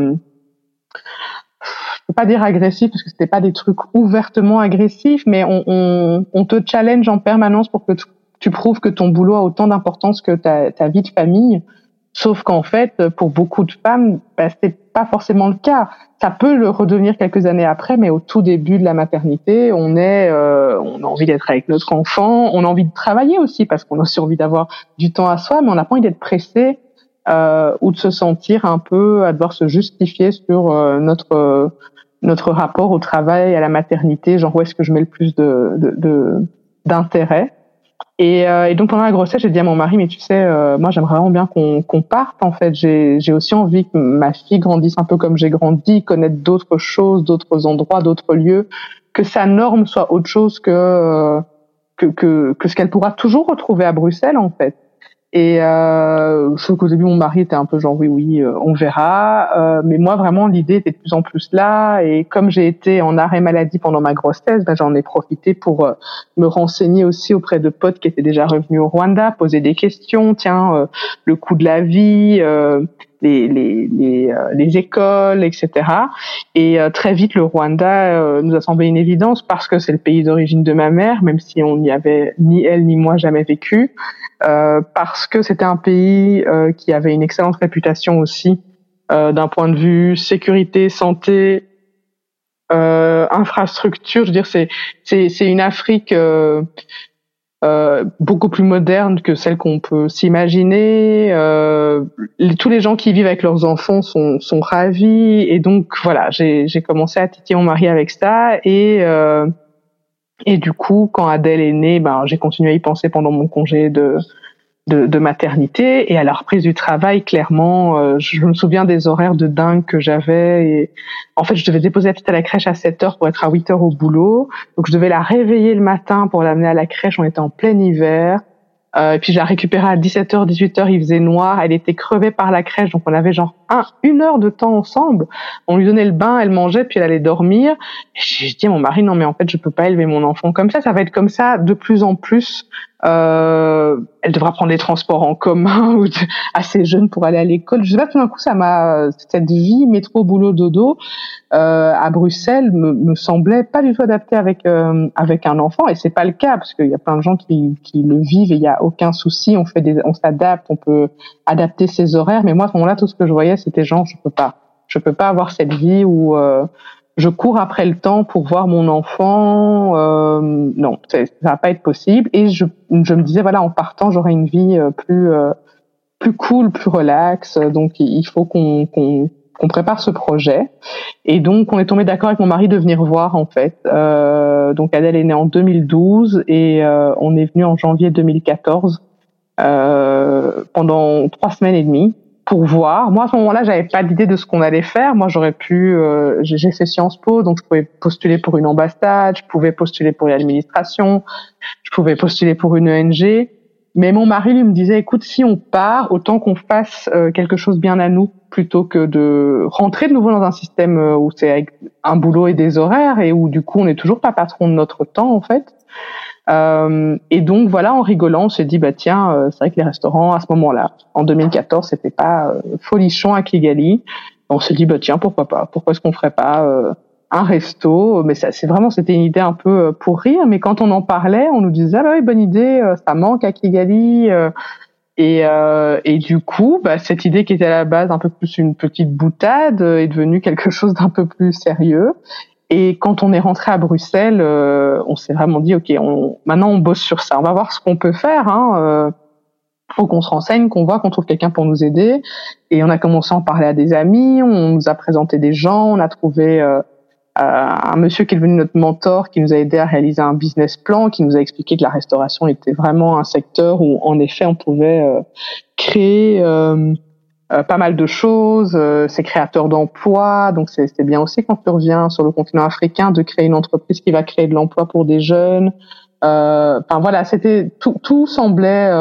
je peux pas dire agressif parce que c'était pas des trucs ouvertement agressifs, mais on te challenge en permanence pour que tu prouves que ton boulot a autant d'importance que ta vie de famille. Sauf qu'en fait, pour beaucoup de femmes, c'est pas forcément le cas. Ça peut le redevenir quelques années après, mais au tout début de la maternité, on a envie d'être avec notre enfant, on a envie de travailler aussi parce qu'on a aussi envie d'avoir du temps à soi, mais on n'a pas envie d'être pressé ou de se sentir un peu à devoir se justifier sur notre rapport au travail, à la maternité, genre où est-ce que je mets le plus d'intérêt. Et donc pendant la grossesse, j'ai dit à mon mari, mais tu sais, moi j'aimerais vraiment bien qu'on parte. En fait, j'ai aussi envie que ma fille grandisse un peu comme j'ai grandi, connaître d'autres choses, d'autres endroits, d'autres lieux, que sa norme soit autre chose que ce qu'elle pourra toujours retrouver à Bruxelles, en fait. Et je trouve qu'au début mon mari était un peu genre oui on verra, mais moi vraiment l'idée était de plus en plus là, et comme j'ai été en arrêt maladie pendant ma grossesse, j'en ai profité pour me renseigner aussi auprès de potes qui étaient déjà revenus au Rwanda, poser des questions, le coût de la vie, les écoles, etc. Et très vite le Rwanda nous a semblé une évidence parce que c'est le pays d'origine de ma mère, même si on n'y avait ni elle ni moi jamais vécu. Parce que c'était un pays qui avait une excellente réputation aussi d'un point de vue sécurité, santé, infrastructure. Je veux dire, c'est une Afrique beaucoup plus moderne que celle qu'on peut s'imaginer. Tous les gens qui vivent avec leurs enfants sont ravis, et donc voilà, j'ai commencé à titiller mon mari avec ça, et du coup, quand Adèle est née, j'ai continué à y penser pendant mon congé de maternité, et à la reprise du travail, clairement, je me souviens des horaires de dingue que j'avais. Et en fait, je devais déposer la petite à la crèche à 7h pour être à 8h au boulot. Donc, je devais la réveiller le matin pour l'amener à la crèche. On était en plein hiver. Et puis, je la récupérais à 17h, 18h, il faisait noir. Elle était crevée par la crèche, donc on avait genre 1 heure de temps ensemble. On lui donnait le bain, elle mangeait, puis elle allait dormir. Et j'ai dit à mon mari, non mais en fait, je peux pas élever mon enfant comme ça va être comme ça de plus en plus. Elle devra prendre les transports en commun ou assez jeune pour aller à l'école. Je sais pas, tout d'un coup, cette vie métro boulot dodo à Bruxelles me semblait pas du tout adaptée avec un enfant, et c'est pas le cas parce qu'il y a plein de gens qui le vivent et il y a aucun souci. On s'adapte, on peut adapter ses horaires. Mais moi, à ce moment-là, tout ce que je voyais, c'était genre, je peux pas avoir cette vie où je cours après le temps pour voir mon enfant. Non, ça va pas être possible. Et je me disais, voilà, en partant, j'aurai une vie plus cool, plus relaxe. Donc, il faut qu'on prépare ce projet. Et donc, on est tombé d'accord avec mon mari de venir voir, en fait. Donc, Adèle est née en 2012 et on est venu en janvier 2014 pendant 3 semaines et demie pour voir. Moi, à ce moment-là, j'avais pas d'idée de ce qu'on allait faire. Moi, j'aurais pu, j'ai fait Sciences Po, donc je pouvais postuler pour une ambassade, je pouvais postuler pour l'administration, je pouvais postuler pour une ONG. Mais mon mari, lui, me disait, écoute, si on part, autant qu'on fasse quelque chose bien à nous, plutôt que de rentrer de nouveau dans un système où c'est avec un boulot et des horaires et où, du coup, on n'est toujours pas patron de notre temps, en fait. Et donc, voilà, en rigolant, on s'est dit, bah tiens, c'est vrai que les restaurants, à ce moment-là, en 2014, c'était pas folichon à Kigali. On s'est dit, bah tiens, pourquoi pas? Pourquoi est-ce qu'on ferait pas un resto? Mais ça, c'était une idée un peu pour rire. Mais quand on en parlait, on nous disait, ah bah oui, bonne idée, ça manque à Kigali. Et du coup, bah, cette idée qui était à la base un peu plus une petite boutade est devenue quelque chose d'un peu plus sérieux. Et quand on est rentré à Bruxelles, on s'est vraiment dit, ok, maintenant on bosse sur ça. On va voir ce qu'on peut faire. Faut qu'on se renseigne, qu'on voit, qu'on trouve quelqu'un pour nous aider. Et on a commencé à en parler à des amis. On nous a présenté des gens. On a trouvé un monsieur qui est devenu notre mentor, qui nous a aidé à réaliser un business plan, qui nous a expliqué que la restauration était vraiment un secteur où, en effet, on pouvait créer pas mal de choses. C'est créateur d'emplois, donc c'est bien aussi quand tu reviens sur le continent africain de créer une entreprise qui va créer de l'emploi pour des jeunes. Enfin voilà, c'était tout semblait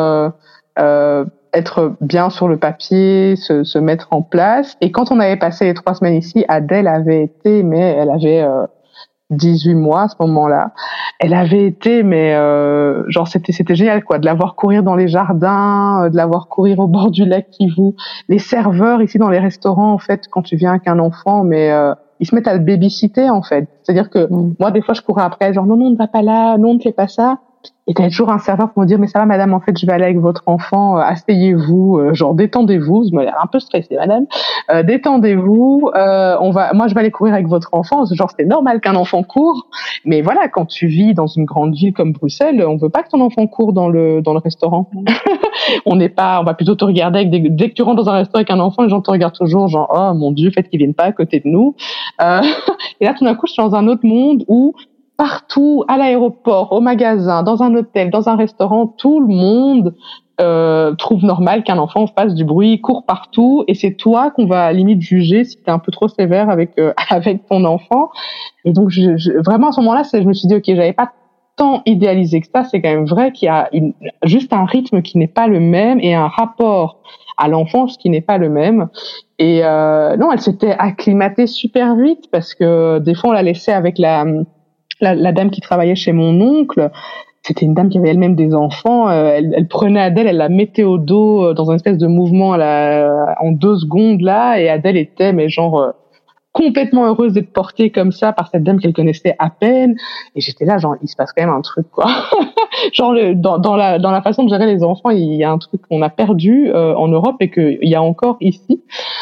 être bien sur le papier, se mettre en place. Et quand on avait passé les 3 semaines ici, Adèle avait été, mais elle avait 18 mois à ce moment-là. Elle avait été, mais genre c'était génial quoi, de la voir courir dans les jardins, de la voir courir au bord du lac Kivu. Les serveurs ici dans les restaurants, en fait, quand tu viens avec un enfant, mais ils se mettent à le babysitter en fait. C'est-à-dire que moi des fois je courais après, genre non ne va pas là, non ne fais pas ça. Et t'avais toujours un serveur pour me dire mais ça va madame, en fait je vais aller avec votre enfant, asseyez-vous, genre détendez-vous, je me l'air un peu stressée madame, détendez-vous, moi je vais aller courir avec votre enfant, genre c'est normal qu'un enfant court, mais voilà quand tu vis dans une grande ville comme Bruxelles, on veut pas que ton enfant court dans le restaurant. On va plutôt te regarder dès que tu rentres dans un restaurant avec un enfant, les gens te regardent toujours genre oh mon Dieu, faites qu'ils viennent pas à côté de nous. Et là tout d'un coup je suis dans un autre monde où partout, à l'aéroport, au magasin, dans un hôtel, dans un restaurant, tout le monde trouve normal qu'un enfant fasse du bruit, court partout, et c'est toi qu'on va limite juger si t'es un peu trop sévère avec ton enfant. Et donc vraiment à ce moment-là, je me suis dit ok, j'avais pas tant idéalisé que ça. C'est quand même vrai qu'il y a juste un rythme qui n'est pas le même et un rapport à l'enfance qui n'est pas le même. Et non, elle s'était acclimatée super vite parce que des fois on la laissait avec la dame qui travaillait chez mon oncle. C'était une dame qui avait elle-même des enfants. Elle prenait Adèle, elle la mettait au dos dans une espèce de mouvement en 2 secondes là, et Adèle était mais genre complètement heureuse d'être portée comme ça par cette dame qu'elle connaissait à peine. Et j'étais là genre il se passe quand même un truc quoi. Genre dans la façon de gérer les enfants, il y a un truc qu'on a perdu en Europe et qu'il y a encore ici.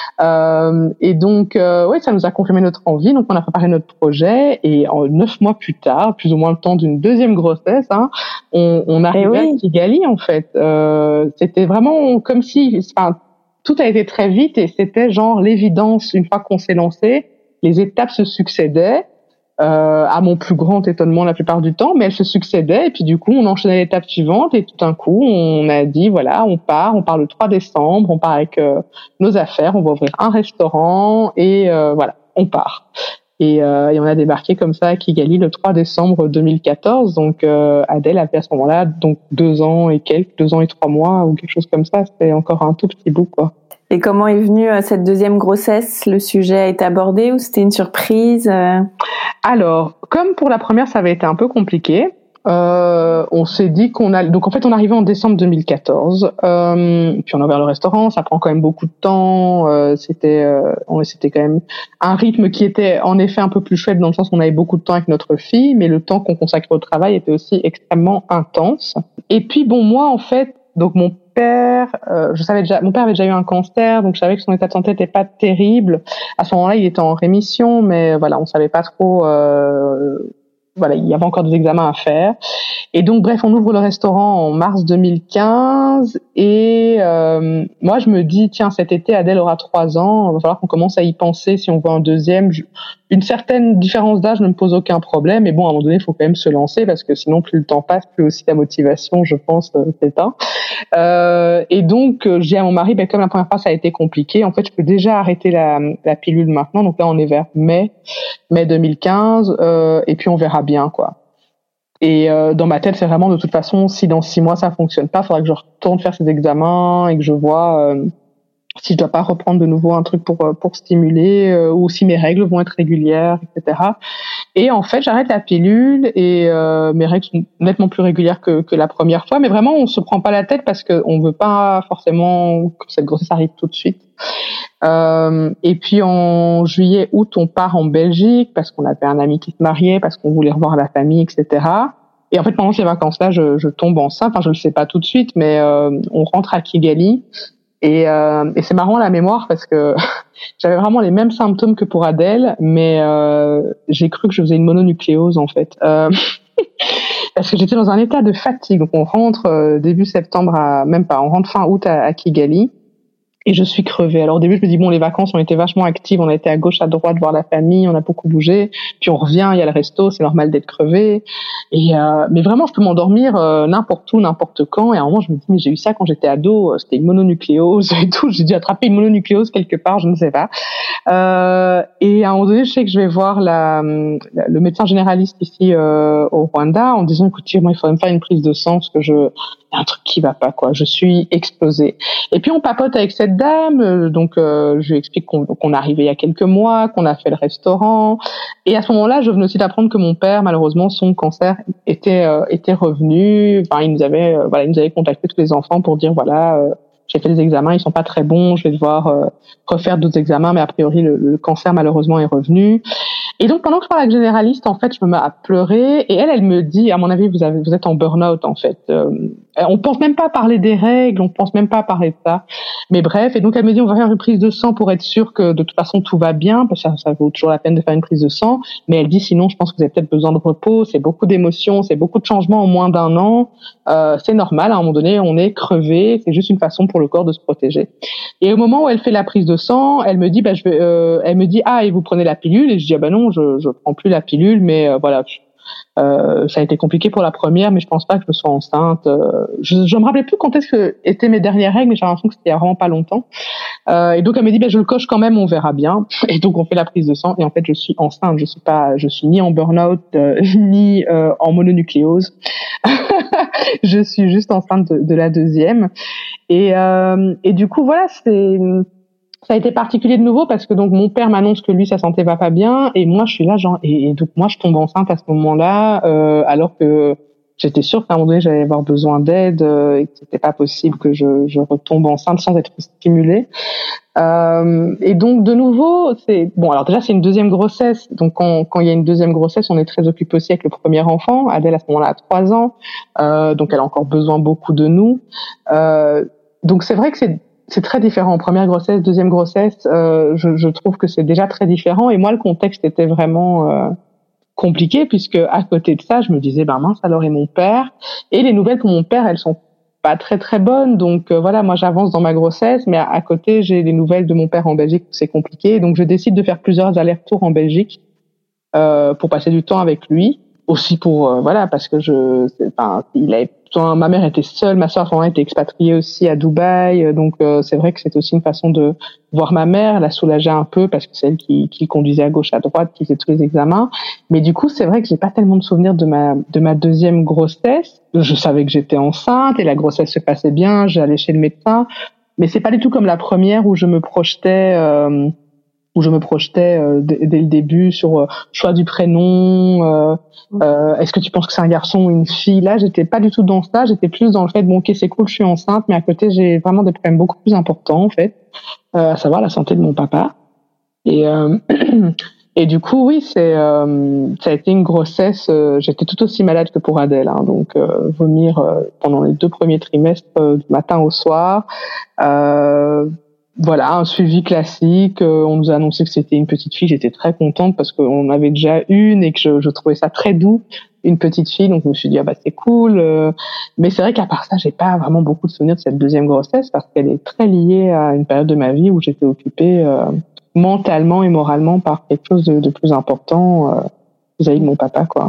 Et donc ouais, ça nous a confirmé notre envie, donc on a préparé notre projet et 9 mois plus tard, plus ou moins le temps d'une deuxième grossesse, on arrivait à Kigali en fait. C'était vraiment comme si tout a été très vite et c'était genre l'évidence une fois qu'on s'est lancé, les étapes se succédaient. À mon plus grand étonnement la plupart du temps, mais elles se succédaient et puis du coup on enchaînait l'étape suivante et tout d'un coup on a dit voilà on part le 3 décembre, on part avec nos affaires, on va ouvrir un restaurant et voilà on part et on a débarqué comme ça à Kigali le 3 décembre 2014. Donc Adèle avait à ce moment-là donc 2 ans et 3 mois ou quelque chose comme ça, c'était encore un tout petit bout quoi. Et comment est venue cette deuxième grossesse? Le sujet a été abordé ou c'était une surprise? Alors, comme pour la première, ça avait été un peu compliqué. On s'est dit donc en fait, on arrivait en décembre 2014. Puis on a ouvert le restaurant. Ça prend quand même beaucoup de temps. C'était quand même un rythme qui était en effet un peu plus chouette dans le sens qu'on avait beaucoup de temps avec notre fille, mais le temps qu'on consacrait au travail était aussi extrêmement intense. Et puis bon, moi en fait, donc mon père avait déjà eu un cancer, donc je savais que son état de santé n'était pas terrible. À ce moment-là, il était en rémission, mais voilà, on savait pas trop. Voilà, il y avait encore des examens à faire. Et donc, bref, on ouvre le restaurant en mars 2015. Et moi, je me dis, tiens, cet été, Adèle aura 3 ans. Il va falloir qu'on commence à y penser si on veut un deuxième. une certaine différence d'âge ne me pose aucun problème. Mais bon, à un moment donné, il faut quand même se lancer parce que sinon, plus le temps passe, plus aussi la motivation, je pense, s'éteint. Et donc, je dis à mon mari, comme la première fois, ça a été compliqué. En fait, je peux déjà arrêter la pilule maintenant. Donc là, on est vers mai 2015. Et puis, on verra bien, quoi. Et dans ma tête, c'est vraiment de toute façon, si dans 6 mois ça fonctionne pas, il faudra que je retourne faire ces examens et que je vois si je dois pas reprendre de nouveau un truc pour stimuler ou si mes règles vont être régulières, etc. Et en fait, j'arrête la pilule et mes règles sont nettement plus régulières que la première fois. Mais vraiment, on se prend pas la tête parce que on veut pas forcément que cette grossesse arrive tout de suite. Et puis en juillet, août, on part en Belgique parce qu'on avait un ami qui se mariait, parce qu'on voulait revoir la famille, etc. Et en fait, pendant ces vacances-là, je tombe enceinte. Enfin, je le sais pas tout de suite, mais on rentre à Kigali. Et c'est marrant la mémoire parce que j'avais vraiment les mêmes symptômes que pour Adèle, mais j'ai cru que je faisais une mononucléose en fait. Parce que j'étais dans un état de fatigue. Donc on rentre début septembre, on rentre fin août à Kigali. Et je suis crevée. Alors au début, je me dis les vacances ont été vachement actives, on a été à gauche, à droite voir la famille, on a beaucoup bougé. Puis on revient, il y a le resto, c'est normal d'être crevé. Et mais vraiment, je peux m'endormir n'importe où, n'importe quand. Et à un moment, je me dis mais j'ai eu ça quand j'étais ado, c'était une mononucléose et tout. J'ai dû attraper une mononucléose quelque part, je ne sais pas. Et à un moment donné, je sais que je vais voir le médecin généraliste ici au Rwanda en disant écoutez, moi il faudrait me faire une prise de sang parce que il y a un truc qui va pas quoi, je suis explosée. Et puis on papote avec cette dame, donc je lui explique qu'on est arrivé il y a quelques mois, qu'on a fait le restaurant. Et à ce moment-là, je venais aussi d'apprendre que mon père, malheureusement, son cancer était revenu. Enfin, il nous avait contacté tous les enfants pour dire j'ai fait des examens, ils sont pas très bons, je vais devoir refaire d'autres examens, mais a priori le cancer malheureusement est revenu. Et donc pendant que je parle avec le généraliste, en fait, je me mets à pleurer et elle me dit, à mon avis, vous êtes en burn-out en fait. On pense même pas à parler des règles, on pense même pas à parler de ça. Mais bref, et donc elle me dit, on va faire une prise de sang pour être sûr que de toute façon tout va bien, parce que ça vaut toujours la peine de faire une prise de sang. Mais elle dit, sinon, je pense que vous avez peut-être besoin de repos, c'est beaucoup d'émotions, c'est beaucoup de changements en moins d'1 an. C'est normal, à un moment donné, on est crevé, c'est juste une façon pour le corps de se protéger. Et au moment où elle fait la prise de sang, elle me dit, elle me dit, et vous prenez la pilule? Et je dis, non, je prends plus la pilule, mais voilà. Ça a été compliqué pour la première, mais je pense pas que je sois enceinte. Je me rappelais plus quand est-ce que étaient mes dernières règles, mais j'ai l'impression que c'était il y a vraiment pas longtemps. Et donc elle me dit, je le coche quand même, on verra bien. Et donc on fait la prise de sang, et en fait je suis enceinte. Je suis ni en burn-out ni en mononucléose. Je suis juste enceinte de la deuxième. Et du coup voilà, ça a été particulier de nouveau parce que donc mon père m'annonce que lui sa santé va pas bien et moi je suis là et donc moi je tombe enceinte à ce moment-là alors que j'étais sûre qu'à un moment donné j'allais avoir besoin d'aide et que c'était pas possible que je retombe enceinte sans être stimulée. Et donc de nouveau alors déjà c'est une deuxième grossesse, donc quand il y a une deuxième grossesse on est très occupé aussi avec le premier enfant. Adèle à ce moment-là a 3 ans, donc elle a encore besoin beaucoup de nous. Donc c'est vrai que c'est très différent. Première grossesse, deuxième grossesse, je trouve que c'est déjà très différent. Et moi, le contexte était vraiment compliqué puisque à côté de ça, je me disais, mince, alors et mon père. Et les nouvelles pour mon père, elles sont pas très très bonnes. Donc voilà, moi j'avance dans ma grossesse, mais à côté, j'ai les nouvelles de mon père en Belgique, c'est compliqué. Donc je décide de faire plusieurs allers-retours en Belgique pour passer du temps avec lui. Aussi pour parce que ma mère était seule, ma sœur était expatriée aussi à Dubaï, donc c'est vrai que c'est aussi une façon de voir ma mère, la soulager un peu parce que c'est elle qui conduisait à gauche à droite, qui faisait tous les examens. Mais du coup, c'est vrai que j'ai pas tellement de souvenirs de ma deuxième grossesse. Je savais que j'étais enceinte et la grossesse se passait bien, j'allais chez le médecin, mais c'est pas du tout comme la première où je me projetais dès le début sur choix du prénom, est-ce que tu penses que c'est un garçon ou une fille? Là, j'étais pas du tout dans ça, j'étais plus dans le fait ok, c'est cool, je suis enceinte, mais à côté, j'ai vraiment des problèmes beaucoup plus importants en fait, à savoir la santé de mon papa. Et du coup, oui, ça a été une grossesse, j'étais tout aussi malade que pour Adèle, donc vomir pendant les 2 premiers trimestres du matin au soir. Un suivi classique. On nous a annoncé que c'était une petite fille. J'étais très contente parce qu'on avait déjà une et que je trouvais ça très doux, une petite fille. Donc je me suis dit c'est cool. Mais c'est vrai qu'à part ça, j'ai pas vraiment beaucoup de souvenirs de cette deuxième grossesse parce qu'elle est très liée à une période de ma vie où j'étais occupée mentalement et moralement par quelque chose de plus important vis-à-vis de mon papa, quoi.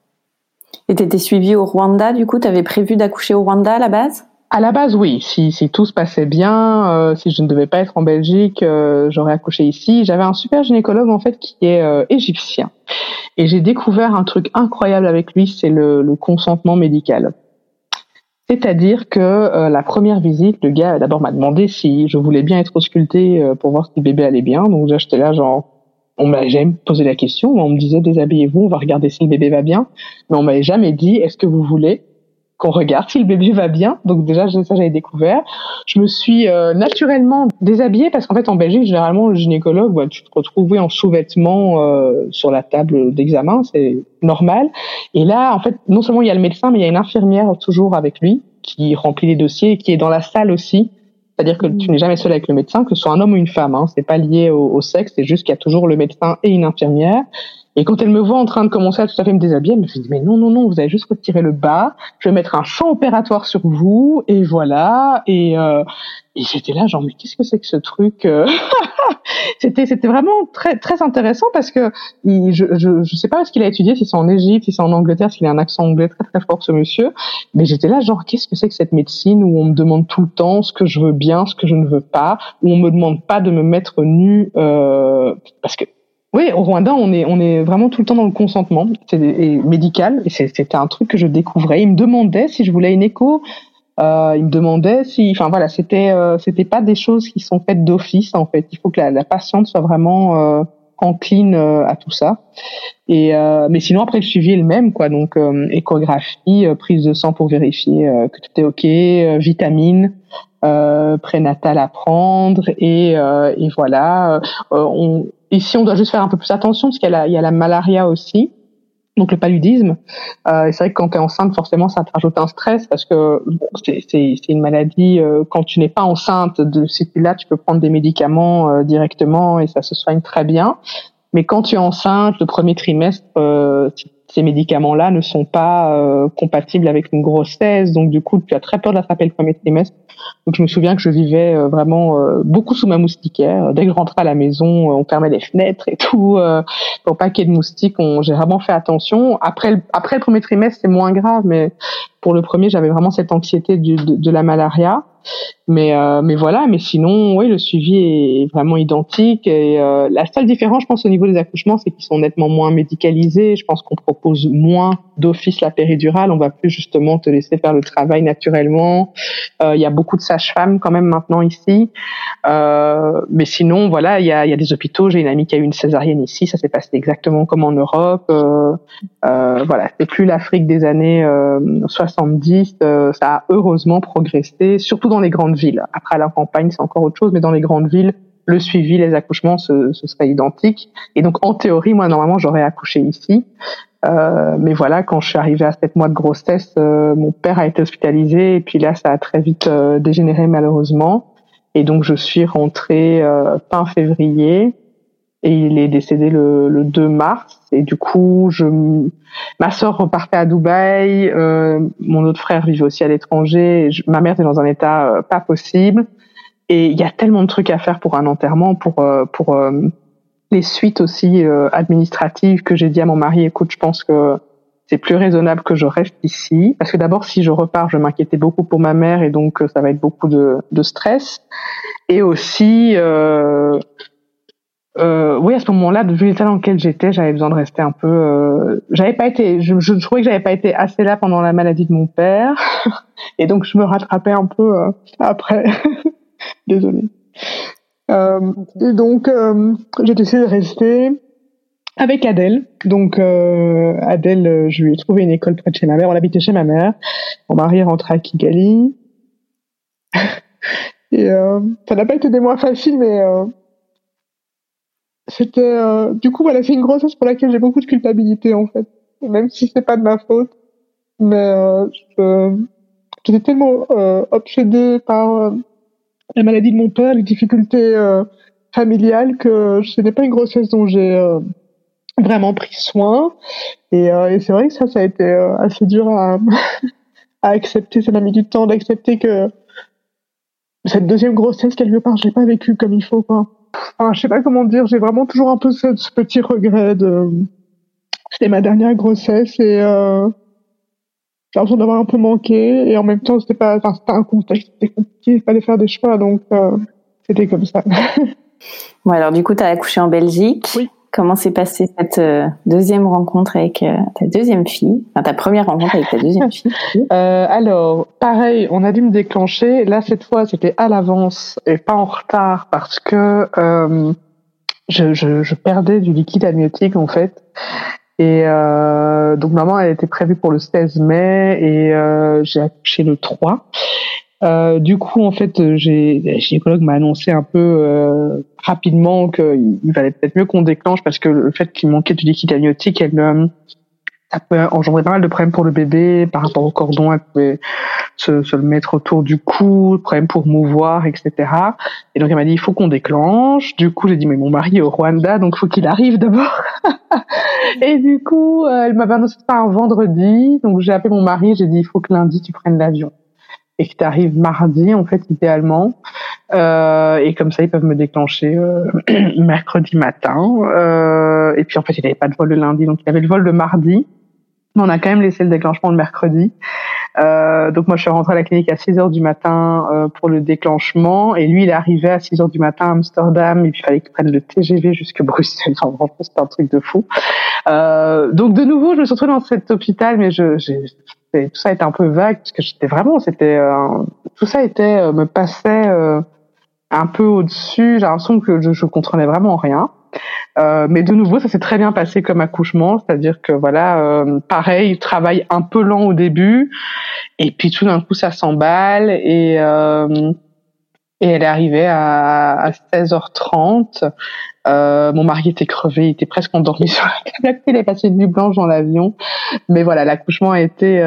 Et t'étais suivie au Rwanda, du coup, t'avais prévu d'accoucher au Rwanda à la base ? À la base, oui. Si tout se passait bien, si je ne devais pas être en Belgique, j'aurais accouché ici. J'avais un super gynécologue, en fait, qui est égyptien. Et j'ai découvert un truc incroyable avec lui, c'est le consentement médical. C'est-à-dire que la première visite, le gars d'abord m'a demandé si je voulais bien être auscultée pour voir si le bébé allait bien. Donc j'étais là genre, on m'avait jamais posé la question, on me disait déshabillez-vous, on va regarder si le bébé va bien. Mais on m'avait jamais dit est-ce que vous voulez qu'on regarde si le bébé va bien. Donc déjà ça j'avais découvert. Je me suis naturellement déshabillée parce qu'en fait en Belgique généralement le gynécologue, tu te retrouves en sous-vêtements sur la table d'examen, c'est normal. Et là en fait non seulement il y a le médecin mais il y a une infirmière toujours avec lui qui remplit les dossiers et qui est dans la salle aussi. C'est-à-dire que tu n'es jamais seul avec le médecin, que ce soit un homme ou une femme, c'est pas lié au sexe, c'est juste qu'il y a toujours le médecin et une infirmière. Et quand elle me voit en train de commencer à tout à fait me déshabiller, elle me dit mais non, vous avez juste retiré le bas, je vais mettre un champ opératoire sur vous, et voilà. Et j'étais là genre mais qu'est-ce que c'est que ce truc C'était vraiment très très intéressant parce que je sais pas ce qu'il a étudié, si c'est en Égypte, si c'est en Angleterre, s'il a un accent anglais très très fort ce monsieur, mais j'étais là genre qu'est-ce que c'est que cette médecine où on me demande tout le temps ce que je veux bien, ce que je ne veux pas, où on me demande pas de me mettre nue parce que oui, au Rwanda, on est vraiment tout le temps dans le consentement, c'est médical, et c'était un truc que je découvrais. Il me demandait si je voulais une écho, il me demandait si, enfin voilà, c'était pas des choses qui sont faites d'office en fait. Il faut que la patiente soit vraiment encline à tout ça. Et mais sinon après le suivi est le même quoi, donc échographie, prise de sang pour vérifier que tout est ok, vitamines. Prénatal à prendre et voilà. Ici, on doit juste faire un peu plus attention parce qu'il y a la malaria aussi, donc le paludisme. Et c'est vrai que quand tu es enceinte, forcément, ça te rajoute un stress parce que c'est une maladie. Quand tu n'es pas enceinte de ce type-là, tu peux prendre des médicaments directement et ça se soigne très bien. Mais quand tu es enceinte, le premier trimestre, ces médicaments-là ne sont pas compatibles avec une grossesse, donc du coup, tu as très peur d'attraper le premier trimestre. Donc je me souviens que je vivais vraiment beaucoup sous ma moustiquaire. Dès que je rentrais à la maison, on fermait les fenêtres et tout pour pas qu'il y ait de moustiques. J'ai vraiment fait attention. Après le premier trimestre, c'est moins grave, mais pour le premier, j'avais vraiment cette anxiété de la malaria. Mais voilà, mais sinon, oui, le suivi est vraiment identique. Et la seule différence, je pense, au niveau des accouchements, c'est qu'ils sont nettement moins médicalisés. Je pense qu'on propose moins d'office la péridurale. On va plus justement te laisser faire le travail naturellement. Il y a beaucoup de sages-femmes quand même maintenant ici. Mais sinon, voilà, il y a des hôpitaux. J'ai une amie qui a eu une césarienne ici. Ça s'est passé exactement comme en Europe. Voilà, c'est plus l'Afrique des années 70. Ça a heureusement progressé, surtout dans les grandes villes. Après, à la campagne, c'est encore autre chose, mais dans les grandes villes, le suivi, les accouchements, ce serait identique. Et donc, en théorie, moi, normalement, j'aurais accouché ici. Mais voilà, quand je suis arrivée à 7 mois de grossesse, mon père a été hospitalisé et puis là, ça a très vite dégénéré malheureusement. Et donc, je suis rentrée fin février et il est décédé le 2 mars. Et du coup, ma sœur repartait à Dubaï, mon autre frère vivait aussi à l'étranger. Ma mère était dans un état pas possible. Et il y a tellement de trucs à faire pour un enterrement, pour les suites aussi administratives que j'ai dit à mon mari, écoute, je pense que c'est plus raisonnable que je reste ici. Parce que d'abord, si je repars, je m'inquiétais beaucoup pour ma mère et donc ça va être beaucoup de stress. Et aussi, oui, à ce moment-là, vu l'état dans lequel j'étais, j'avais besoin de rester un peu. Je trouvais que j'avais pas été assez là pendant la maladie de mon père, et donc je me rattrapais un peu après. Désolée. Et donc j'ai décidé de rester avec Adèle. Donc Adèle, je lui ai trouvé une école près de chez ma mère. On habitait chez ma mère. Mon mari est rentré à Kigali. Et ça n'a pas été des mois faciles, mais c'était du coup voilà, c'est une grossesse pour laquelle j'ai beaucoup de culpabilité en fait, même si c'est pas de ma faute. Mais j'étais tellement obsédée par la maladie de mon père, les difficultés familiales, que ce n'est pas une grossesse dont j'ai vraiment pris soin. Et c'est vrai que ça a été assez dur à accepter. Ça m'a mis du temps d'accepter que cette deuxième grossesse, quelque part, je l'ai pas vécue comme il faut, quoi. je sais pas comment dire, j'ai vraiment toujours un peu ce petit regret c'était ma dernière grossesse et j'ai l'impression d'avoir un peu manqué et en même temps c'était un contexte, c'était compliqué, il fallait faire des choix donc c'était comme ça. Bon, alors du coup, tu as accouché en Belgique. Oui. Comment s'est passée cette deuxième rencontre avec ta deuxième fille, enfin ta première rencontre avec ta deuxième fille? Alors, pareil, on a dû me déclencher. Là, cette fois, c'était à l'avance et pas en retard parce que je perdais du liquide amniotique en fait. Et donc maman, elle était prévue pour le 16 mai et j'ai accouché le 3. Du coup, en fait, la gynécologue m'a annoncé un peu rapidement qu'il valait peut-être mieux qu'on déclenche parce que le fait qu'il manquait du liquide amniotique, ça peut engendrer pas mal de problèmes pour le bébé par rapport au cordon. Elle pouvait se le mettre autour du cou, problème pour mouvoir, etc. Et donc elle m'a dit il faut qu'on déclenche. Du coup, j'ai dit mais mon mari est au Rwanda, donc faut qu'il arrive d'abord. Et du coup, elle m'avait annoncé ça un vendredi, donc j'ai appelé mon mari, j'ai dit il faut que lundi tu prennes l'avion et que tu arrives mardi en fait idéalement et comme ça ils peuvent me déclencher mercredi matin et puis en fait il n'avait pas de vol le lundi donc il avait le vol le mardi mais on a quand même laissé le déclenchement le mercredi donc moi je suis rentrée à la clinique à 6h du matin pour le déclenchement et lui il est arrivé à 6h du matin à Amsterdam et puis il fallait qu'il prenne le TGV jusque Bruxelles. Enfin vraiment c'était un truc de fou. Donc de nouveau je me suis retrouvée dans cet hôpital mais tout ça était un peu vague parce que tout ça me passait un peu au-dessus. J'ai l'impression que je comprenais vraiment rien. Mais de nouveau, ça s'est très bien passé comme accouchement, c'est-à-dire que voilà, pareil, travail un peu lent au début, et puis tout d'un coup ça s'emballe et elle est arrivée à 16h30. Mon mari était crevé, il était presque endormi sur la canapé, il avait passé une nuit blanche dans l'avion. Mais voilà, l'accouchement a été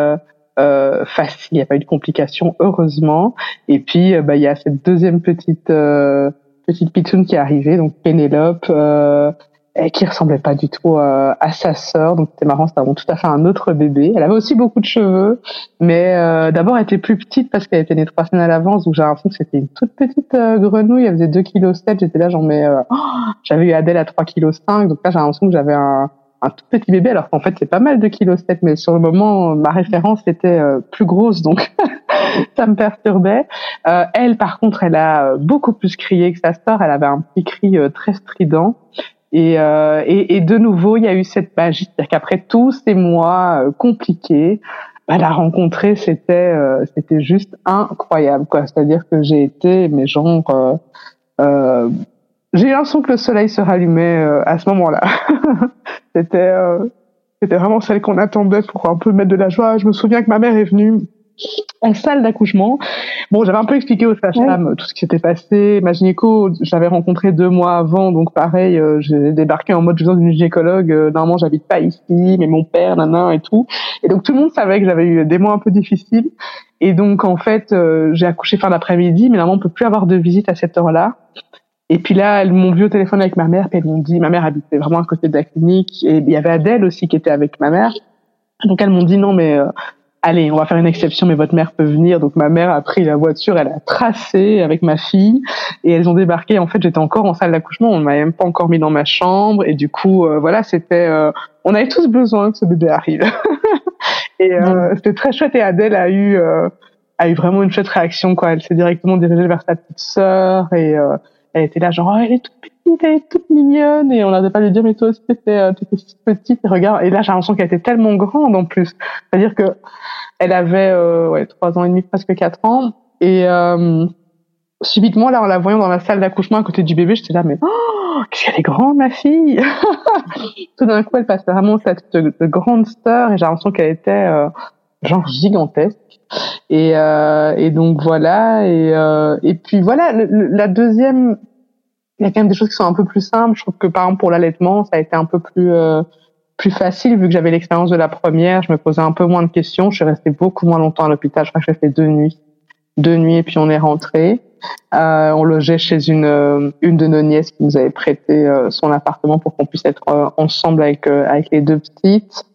facile, il n'y a pas eu de complications, heureusement. Et puis, il y a cette deuxième petite pitoune qui est arrivée, donc Pénélope, qui ressemblait pas du tout à sa sœur. Donc c'était marrant, c'était vraiment tout à fait un autre bébé. Elle avait aussi beaucoup de cheveux, mais d'abord elle était plus petite parce qu'elle était née 3 semaines à l'avance, donc j'ai l'impression que c'était une toute petite grenouille. Elle faisait 2,7 kg, j'étais là j'avais eu Adèle à 3,5 kg, donc là j'ai l'impression que j'avais un tout petit bébé, alors qu'en fait c'est pas mal 2,7 kg, mais sur le moment ma référence était plus grosse, donc ça me perturbait. Elle par contre elle a beaucoup plus crié que sa sœur, elle avait un petit cri très strident. Et de nouveau, il y a eu cette magie, c'est-à-dire qu'après tous ces mois compliqués, la rencontrer, c'était juste incroyable, quoi. C'est-à-dire que j'ai été, mais j'ai eu l'impression que le soleil se rallumait à ce moment-là. C'était vraiment celle qu'on attendait pour un peu mettre de la joie. Je me souviens que ma mère est venue en salle d'accouchement. Bon, j'avais un peu expliqué aux sages-femmes tout ce qui s'était passé. Ma gynéco, j'avais rencontré 2 mois avant, donc pareil, j'ai débarqué en mode je viens d'une gynécologue. Normalement, j'habite pas ici, mais mon père, nanan et tout. Et donc tout le monde savait que j'avais eu des mois un peu difficiles. Et donc en fait, j'ai accouché fin d'après-midi, mais normalement on peut plus avoir de visite à cette heure-là. Et puis là, elles m'ont vu au téléphone avec ma mère, puis elles m'ont dit, ma mère habitait vraiment à côté de la clinique, et il y avait Adèle aussi qui était avec ma mère. Donc elles m'ont dit non, mais allez, on va faire une exception, mais votre mère peut venir. Donc ma mère a pris la voiture, elle a tracé avec ma fille, et elles ont débarqué. En fait, j'étais encore en salle d'accouchement, on ne m'avait même pas encore mis dans ma chambre, et du coup, voilà, c'était, on avait tous besoin que ce bébé arrive. Et c'était très chouette. Et Adèle a eu vraiment une chouette réaction, quoi. Elle s'est directement dirigée vers sa petite sœur, et elle était là genre, oh, elle est toute petite, elle est toute mignonne, et on n'arrêtait pas de lui dire, mais toi aussi t'étais si petite, et regarde, et là j'ai l'impression qu'elle était tellement grande en plus, c'est-à-dire que elle avait 3 ans et demi, presque 4 ans, et subitement là en la voyant dans la salle d'accouchement à côté du bébé, j'étais là, mais qu'est-ce qu'elle est grande ma fille. Tout d'un coup elle passait vraiment cette grande sœur, et j'ai l'impression qu'elle était genre gigantesque. Et donc voilà, et puis voilà, la deuxième, il y a quand même des choses qui sont un peu plus simples. Je trouve que par exemple pour l'allaitement, ça a été un peu plus facile vu que j'avais l'expérience de la première. Je me posais un peu moins de questions. Je suis restée beaucoup moins longtemps à l'hôpital. Je crois que j'ai fait 2 nuits et puis on est rentré. On logeait chez une de nos nièces qui nous avait prêté son appartement pour qu'on puisse être ensemble avec les 2 petites.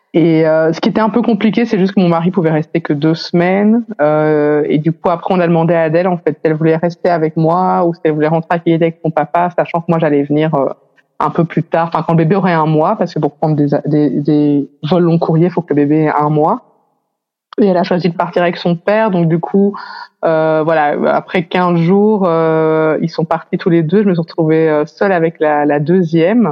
Et ce qui était un peu compliqué, c'est juste que mon mari pouvait rester que 2 semaines. Et du coup, après, on a demandé à Adèle, en fait, si elle voulait rester avec moi ou si elle voulait rentrer à Québec avec son papa, sachant que moi, j'allais venir un peu plus tard, enfin, quand le bébé aurait 1 mois, parce que pour prendre des vols long courrier, il faut que le bébé ait 1 mois. Et elle a choisi de partir avec son père, donc du coup, voilà, après 15 jours, ils sont partis tous les deux. Je me suis retrouvée seule avec la deuxième.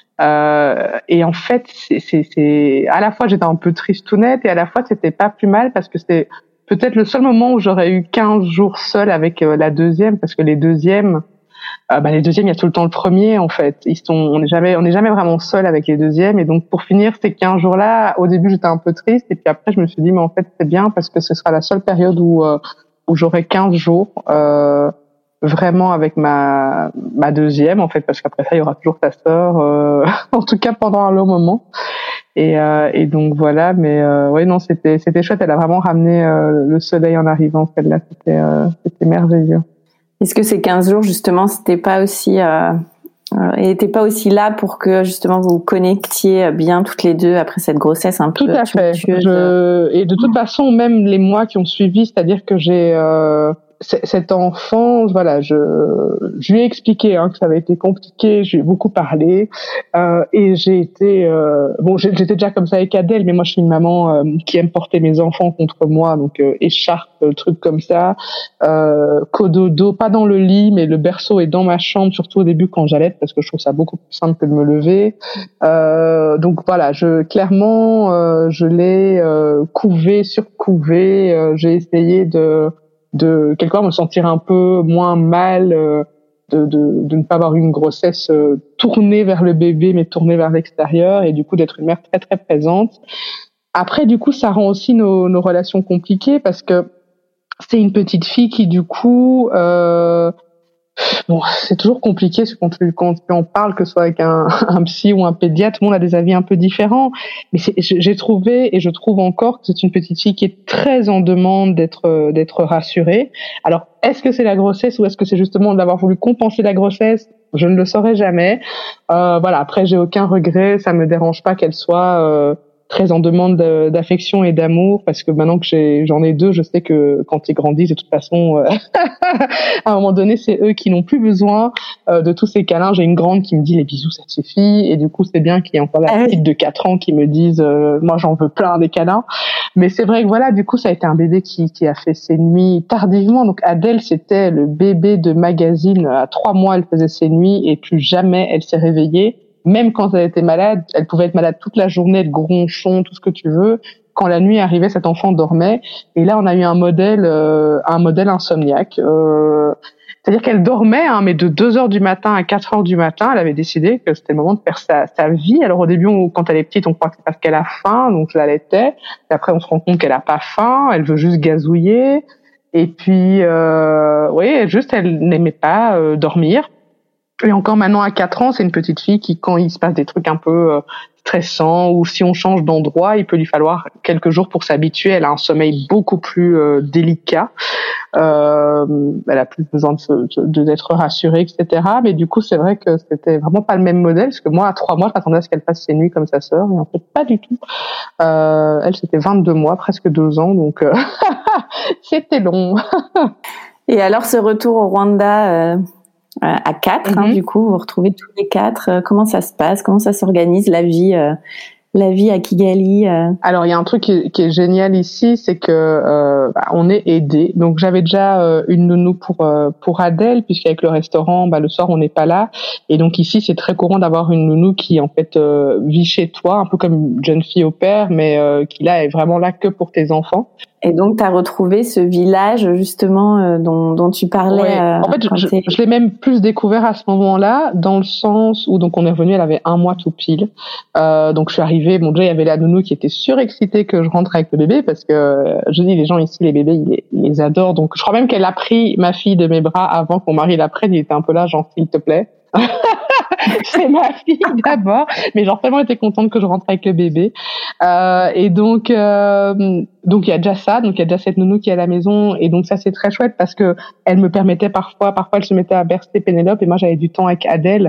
Et en fait, c'est à la fois j'étais un peu tristounette et à la fois c'était pas plus mal parce que c'est peut-être le seul moment où j'aurais eu 15 jours seule avec la deuxième, parce que les deuxièmes, il y a tout le temps le premier en fait. On n'est jamais vraiment seul avec les deuxièmes, et donc pour finir ces 15 jours-là, au début j'étais un peu triste et puis après je me suis dit mais en fait c'est bien parce que ce sera la seule période où j'aurai 15 jours vraiment avec ma deuxième en fait, parce qu'après ça il y aura toujours ta sœur en tout cas pendant un long moment. Et donc voilà, mais ouais, non, c'était chouette. Elle a vraiment ramené le soleil en arrivant, celle-là. C'était merveilleux. Est-ce que ces 15 jours, justement, c'était pas aussi était pas aussi là pour que justement vous connectiez bien toutes les deux après cette grossesse un peu tout à fait. Et de toute façon, même les mois qui ont suivi, c'est-à-dire que j'ai cet enfant, voilà, je lui ai expliqué que ça avait été compliqué, je lui ai beaucoup parlé, et j'ai été j'étais déjà comme ça avec Adèle, mais moi je suis une maman qui aime porter mes enfants contre moi, donc écharpe, trucs comme ça, cododo, pas dans le lit, mais le berceau est dans ma chambre, surtout au début quand j'allaite, parce que je trouve ça beaucoup plus simple que de me lever. Donc voilà, je l'ai couvé, surcouvé, j'ai essayé de quelque part me sentir un peu moins mal, de ne pas avoir une grossesse tournée vers le bébé mais tournée vers l'extérieur, et du coup d'être une mère très très présente. Après du coup ça rend aussi nos relations compliquées parce que c'est une petite fille qui du coup c'est toujours compliqué quand tu en parles, que ce soit avec un psy ou un pédiatre, tout le monde a des avis un peu différents. Mais j'ai trouvé et je trouve encore que c'est une petite fille qui est très en demande d'être rassurée. Alors, est-ce que c'est la grossesse ou est-ce que c'est justement d'avoir voulu compenser la grossesse? Je ne le saurais jamais. Voilà. Après, j'ai aucun regret. Ça me dérange pas qu'elle soit très en demande d'affection et d'amour, parce que maintenant que j'en ai 2, je sais que quand ils grandissent, de toute façon, à un moment donné, c'est eux qui n'ont plus besoin de tous ces câlins. J'ai une grande qui me dit les bisous, ça te suffit, et du coup, c'est bien qu'il y ait encore la petite de 4 ans qui me dise moi, j'en veux plein des câlins. Mais c'est vrai que voilà, du coup, ça a été un bébé qui a fait ses nuits tardivement. Donc Adèle, c'était le bébé de magazine. À 3 mois, elle faisait ses nuits et plus jamais elle s'est réveillée. Même quand elle était malade, elle pouvait être malade toute la journée, être gronchon, tout ce que tu veux. Quand la nuit arrivait, cet enfant dormait. Et là, on a eu un modèle insomniaque. C'est-à-dire qu'elle dormait, mais de 2h du matin à 4h du matin, elle avait décidé que c'était le moment de faire sa vie. Alors au début, quand elle est petite, on croit que c'est parce qu'elle a faim, donc je l'allaitais. Et après, on se rend compte qu'elle a pas faim, elle veut juste gazouiller. Et puis, elle n'aimait pas dormir. Et encore maintenant à 4 ans, c'est une petite fille qui, quand il se passe des trucs un peu stressants, ou si on change d'endroit, il peut lui falloir quelques jours pour s'habituer. Elle a un sommeil beaucoup plus délicat. Elle a plus besoin d'être rassurée, etc. Mais du coup, c'est vrai que c'était vraiment pas le même modèle, parce que moi, à 3 mois, je m'attendais à ce qu'elle fasse ses nuits comme sa sœur, et en fait, pas du tout. Elle, c'était 22 mois, presque 2 ans, donc c'était long. Et alors, ce retour au Rwanda à 4, du coup, vous vous retrouvez tous les 4. Comment ça se passe? Comment ça s'organise la vie à Kigali? Alors, il y a un truc qui est génial ici, c'est que on est aidés. Donc, j'avais déjà une nounou pour Adèle, puisqu'avec le restaurant, le soir, on n'est pas là. Et donc, ici, c'est très courant d'avoir une nounou qui, en fait, vit chez toi, un peu comme une jeune fille au père, mais qui, là, est vraiment là que pour tes enfants. Et donc, tu as retrouvé ce village, justement, dont tu parlais. Ouais. En fait, je l'ai même plus découvert à ce moment-là, dans le sens où, donc, on est revenu, elle avait 1 mois tout pile. Donc, je suis arrivée, déjà, il y avait la nounou qui était surexcitée que je rentre avec le bébé, parce que, je dis, les gens ici, les bébés, ils les adorent. Donc, je crois même qu'elle a pris ma fille de mes bras avant que mon mari la prenne. Il était un peu là, genre, s'il te plaît. c'est ma fille d'abord, mais genre tellement était contente que je rentre avec le bébé. Et donc il y a déjà ça, donc il y a déjà cette nounou qui est à la maison, et donc ça c'est très chouette parce que elle me permettait parfois elle se mettait à bercer Pénélope et moi j'avais du temps avec Adèle.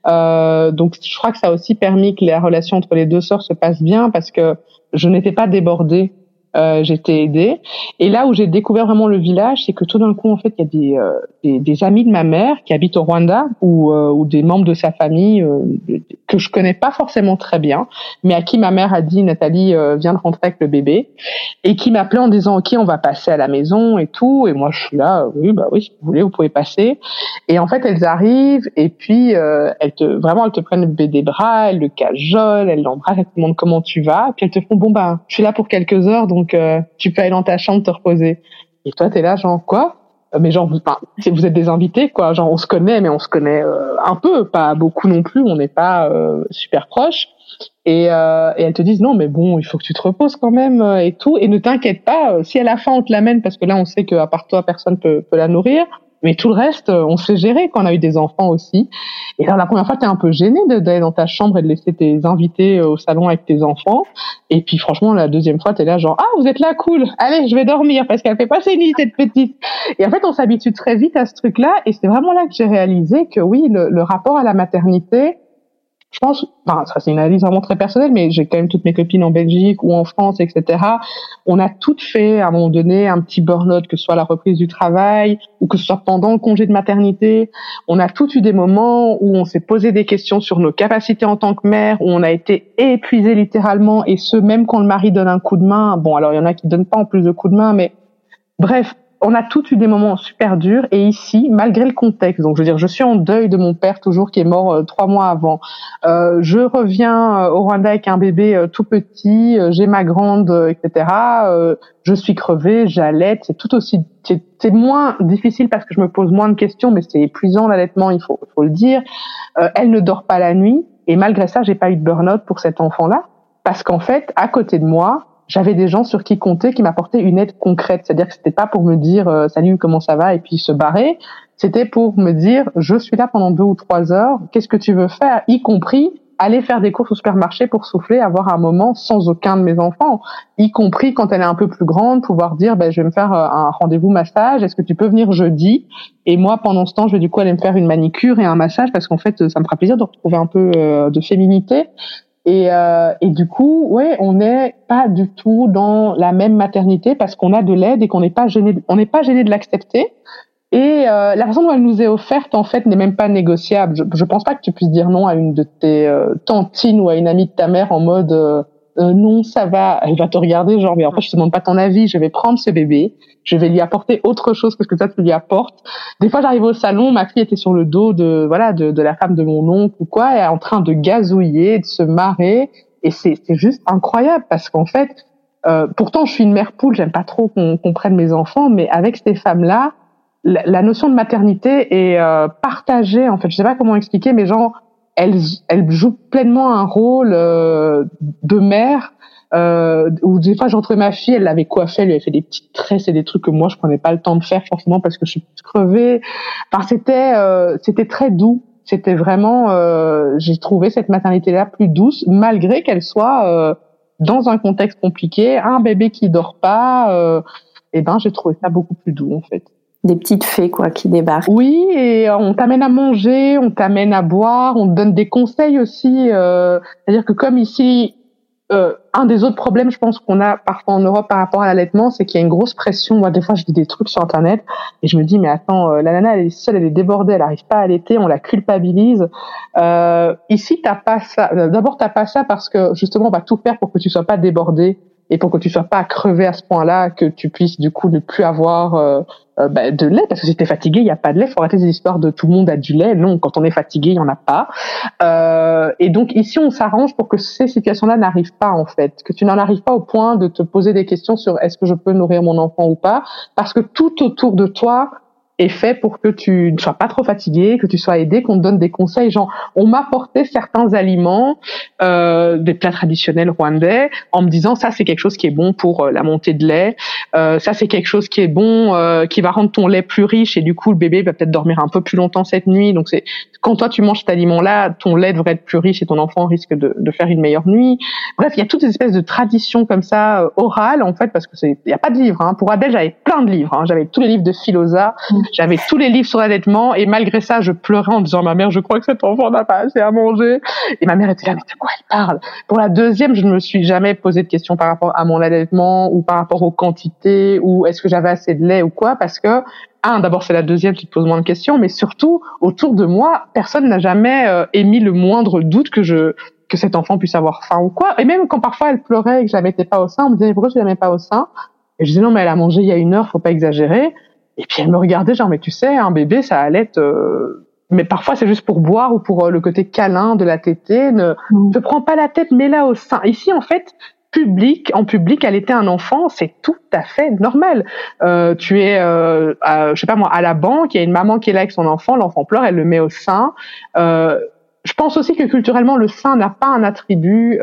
Donc je crois que ça a aussi permis que la relation entre les deux sœurs se passe bien parce que je n'étais pas débordée. J'étais aidée. Et là où j'ai découvert vraiment le village, c'est que tout d'un coup, en fait, il y a des amis de ma mère qui habitent au Rwanda ou des membres de sa famille que je connais pas forcément très bien, mais à qui ma mère a dit Nathalie viens de rentrer avec le bébé et qui m'appelait en disant OK, on va passer à la maison et tout. Et moi, je suis là, oui, si vous voulez, vous pouvez passer. Et en fait, elles arrivent et puis elles te prennent le bébé des bras, elles le cajolent, elles l'embrassent, elles te demandent comment tu vas, puis elles te font je suis là pour quelques heures, donc tu peux aller dans ta chambre te reposer. Et toi, t'es là, genre, quoi? Mais genre, vous êtes des invités, quoi. Genre, on se connaît, mais on se connaît un peu, pas beaucoup non plus. On n'est pas super proches. Et elles te disent non, mais bon, il faut que tu te reposes quand même et tout. Et ne t'inquiète pas, si à la fin on te l'amène, parce que là, on sait qu'à part toi, personne peut la nourrir. Mais tout le reste, on sait gérer quand on a eu des enfants aussi. Et alors, la première fois, t'es un peu gêné d'aller dans ta chambre et de laisser tes invités au salon avec tes enfants. Et puis, franchement, la deuxième fois, t'es là genre, ah, vous êtes là, cool. Allez, je vais dormir parce qu'elle fait pas ses nuits, cette petite. Et en fait, on s'habitue très vite à ce truc-là. Et c'est vraiment là que j'ai réalisé que oui, le rapport à la maternité, je pense, ça c'est une analyse vraiment très personnelle, mais j'ai quand même toutes mes copines en Belgique ou en France, etc. On a toutes fait à un moment donné un petit burn-out, que ce soit la reprise du travail ou que ce soit pendant le congé de maternité. On a toutes eu des moments où on s'est posé des questions sur nos capacités en tant que mère, où on a été épuisé littéralement, et ce même quand le mari donne un coup de main. Bon, alors il y en a qui donnent pas en plus de coups de main, mais bref. On a tous eu des moments super durs et ici, malgré le contexte, donc je veux dire, je suis en deuil de mon père toujours qui est mort 3 mois avant. Je reviens au Rwanda avec un bébé tout petit, j'ai ma grande, etc. Je suis crevée, j'allaite, c'est tout aussi, c'est moins difficile parce que je me pose moins de questions, mais c'est épuisant l'allaitement, il faut le dire. Elle ne dort pas la nuit et malgré ça, j'ai pas eu de burn-out pour cet enfant-là parce qu'en fait, à côté de moi, j'avais des gens sur qui compter, qui m'apportaient une aide concrète. C'est-à-dire que c'était pas pour me dire salut, comment ça va, et puis se barrer. C'était pour me dire je suis là pendant 2 ou 3 heures. Qu'est-ce que tu veux faire, y compris aller faire des courses au supermarché pour souffler, avoir un moment sans aucun de mes enfants, y compris quand elle est un peu plus grande, pouvoir dire je vais me faire un rendez-vous massage. Est-ce que tu peux venir jeudi? Et moi, pendant ce temps, je vais du coup aller me faire une manicure et un massage parce qu'en fait, ça me fera plaisir de retrouver un peu de féminité. Et du coup, ouais, on n'est pas du tout dans la même maternité parce qu'on a de l'aide et qu'on n'est pas gêné, de l'accepter. Et la façon dont elle nous est offerte, en fait, n'est même pas négociable. Je pense pas que tu puisses dire non à une de tes tantines ou à une amie de ta mère en mode non, ça va. Elle va te regarder genre mais après je te demande pas ton avis, je vais prendre ce bébé, je vais lui apporter autre chose que ce que toi tu lui apportes. Des fois j'arrive au salon, ma fille était sur le dos de la femme de mon oncle ou quoi, elle est en train de gazouiller, de se marrer, et c'est juste incroyable parce qu'en fait pourtant je suis une mère poule, j'aime pas trop qu'on prenne mes enfants, mais avec ces femmes-là, la notion de maternité est partagée, en fait, je sais pas comment expliquer, mais genre elle joue pleinement un rôle de mère, où des fois j'ai retrouvé ma fille, elle l'avait coiffée, elle lui avait fait des petites tresses et des trucs que moi je prenais pas le temps de faire forcément parce que je suis crevée. Enfin c'était très doux, c'était vraiment j'ai trouvé cette maternité là plus douce malgré qu'elle soit dans un contexte compliqué, un bébé qui dort pas, j'ai trouvé ça beaucoup plus doux en fait. Des petites fées, quoi, qui débarquent. Oui, et on t'amène à manger, on t'amène à boire, on te donne des conseils aussi. C'est-à-dire que comme ici, un des autres problèmes, je pense, qu'on a parfois en Europe par rapport à l'allaitement, c'est qu'il y a une grosse pression. Moi, des fois, je lis des trucs sur Internet et je me dis, mais attends, la nana, elle est seule, elle est débordée, elle n'arrive pas à allaiter, on la culpabilise. Ici, t'as pas ça. D'abord, t'as pas ça parce que justement, on va tout faire pour que tu sois pas débordée et pour que tu sois pas crevé à ce point-là, que tu puisses du coup ne plus avoir de lait, parce que si t'es fatigué, il y a pas de lait. Faut arrêter ces histoires de tout le monde a du lait. Non, quand on est fatigué, il y en a pas. Et donc ici, on s'arrange pour que ces situations-là n'arrivent pas en fait, que tu n'en arrives pas au point de te poser des questions sur est-ce que je peux nourrir mon enfant ou pas, parce que tout autour de toi est fait pour que tu ne sois pas trop fatigué, que tu sois aidé, qu'on te donne des conseils. Genre, on m'a apporté certains aliments, des plats traditionnels rwandais, en me disant ça c'est quelque chose qui est bon pour la montée de lait. Ça c'est quelque chose qui est bon, qui va rendre ton lait plus riche et du coup le bébé va peut-être dormir un peu plus longtemps cette nuit. Donc c'est quand toi tu manges cet aliment-là, ton lait devrait être plus riche et ton enfant risque de faire une meilleure nuit. Bref, il y a toutes ces espèces de traditions comme ça orales en fait, parce que il y a pas de livres. Hein. Pour Adèle, j'avais plein de livres. Hein. J'avais tous les livres de Philosa, j'avais tous les livres sur l'allaitement et malgré ça, je pleurais en disant ma mère, je crois que cet enfant n'a pas assez à manger. Et ma mère était là, mais de quoi elle parle? Pour la deuxième, je ne me suis jamais posé de questions par rapport à mon allaitement ou par rapport aux quantités ou est-ce que j'avais assez de lait ou quoi, parce que d'abord c'est la deuxième qui te pose moins de questions, mais surtout autour de moi, personne n'a jamais émis le moindre doute que cet enfant puisse avoir faim ou quoi. Et même quand parfois elle pleurait et que je la mettais pas au sein, on me disait pourquoi je la mets pas au sein? Et je disais non mais elle a mangé il y a 1 heure, faut pas exagérer. Et puis elle me regardait genre mais tu sais un bébé ça allait mais parfois c'est juste pour boire ou pour le côté câlin de la tétée. Ne te prends pas la tête, mets-la au sein. Ici en fait en public allaiter un enfant c'est tout à fait normal. Tu es je sais pas moi à la banque, il y a une maman qui est là avec son enfant, l'enfant pleure, elle le met au sein. Je pense aussi que culturellement le sein n'a pas un attribut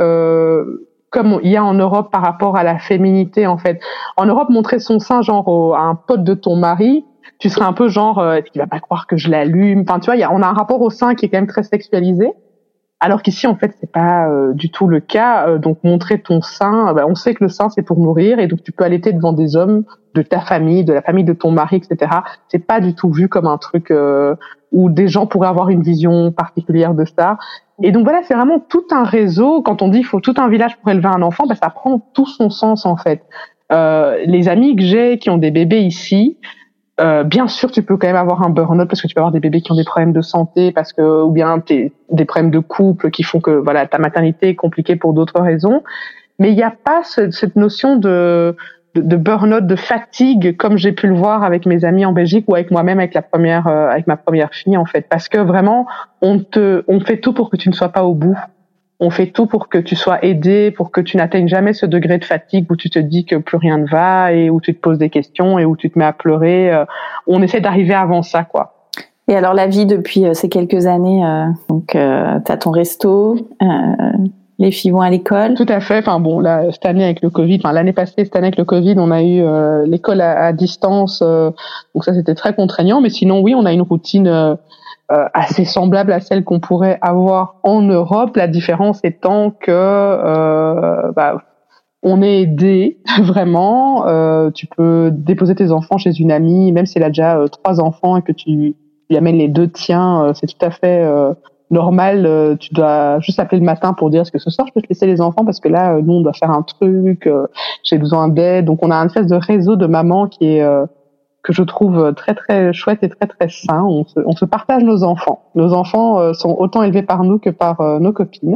comme il y a en Europe par rapport à la féminité en fait. En Europe, montrer son sein genre à un pote de ton mari, tu serais un peu genre est-ce qu'il va pas croire que je l'allume. Enfin tu vois, on a un rapport au sein qui est quand même très sexualisé. Alors qu'ici en fait c'est pas du tout le cas. Donc montrer ton sein, on sait que le sein c'est pour nourrir et donc tu peux allaiter devant des hommes de ta famille, de la famille de ton mari, etc. C'est pas du tout vu comme un truc où des gens pourraient avoir une vision particulière de ça. Et donc voilà, c'est vraiment tout un réseau. Quand on dit il faut tout un village pour élever un enfant, ça prend tout son sens en fait. Les amis que j'ai qui ont des bébés ici, bien sûr tu peux quand même avoir un burn-out parce que tu peux avoir des bébés qui ont des problèmes de santé parce que ou bien des problèmes de couple qui font que voilà ta maternité est compliquée pour d'autres raisons. Mais il n'y a pas cette notion de burn-out, de fatigue comme j'ai pu le voir avec mes amis en Belgique ou avec moi-même avec ma première fille en fait, parce que vraiment on fait tout pour que tu ne sois pas au bout. On fait tout pour que tu sois aidé, pour que tu n'atteignes jamais ce degré de fatigue où tu te dis que plus rien ne va et où tu te poses des questions et où tu te mets à pleurer. On essaie d'arriver avant ça, quoi. Et alors la vie depuis ces quelques années, t'as ton resto, les filles vont à l'école. Tout à fait. Enfin bon, là cette année avec le Covid, l'année passée cette année avec le Covid, on a eu l'école à distance, donc ça c'était très contraignant. Mais sinon oui, on a une routine assez semblable à celle qu'on pourrait avoir en Europe. La différence étant que on est aidé vraiment. Tu peux déposer tes enfants chez une amie, même si elle a déjà 3 enfants et que tu lui amènes les 2 tiens, c'est tout à fait normal. Tu dois juste appeler le matin pour dire est-ce que ce soir je peux te laisser les enfants parce que là nous on doit faire un truc, j'ai besoin d'aide. Donc on a un espèce de réseau de mamans qui est que je trouve très très chouette et très très sain. On se partage nos enfants. Nos enfants sont autant élevés par nous que par nos copines.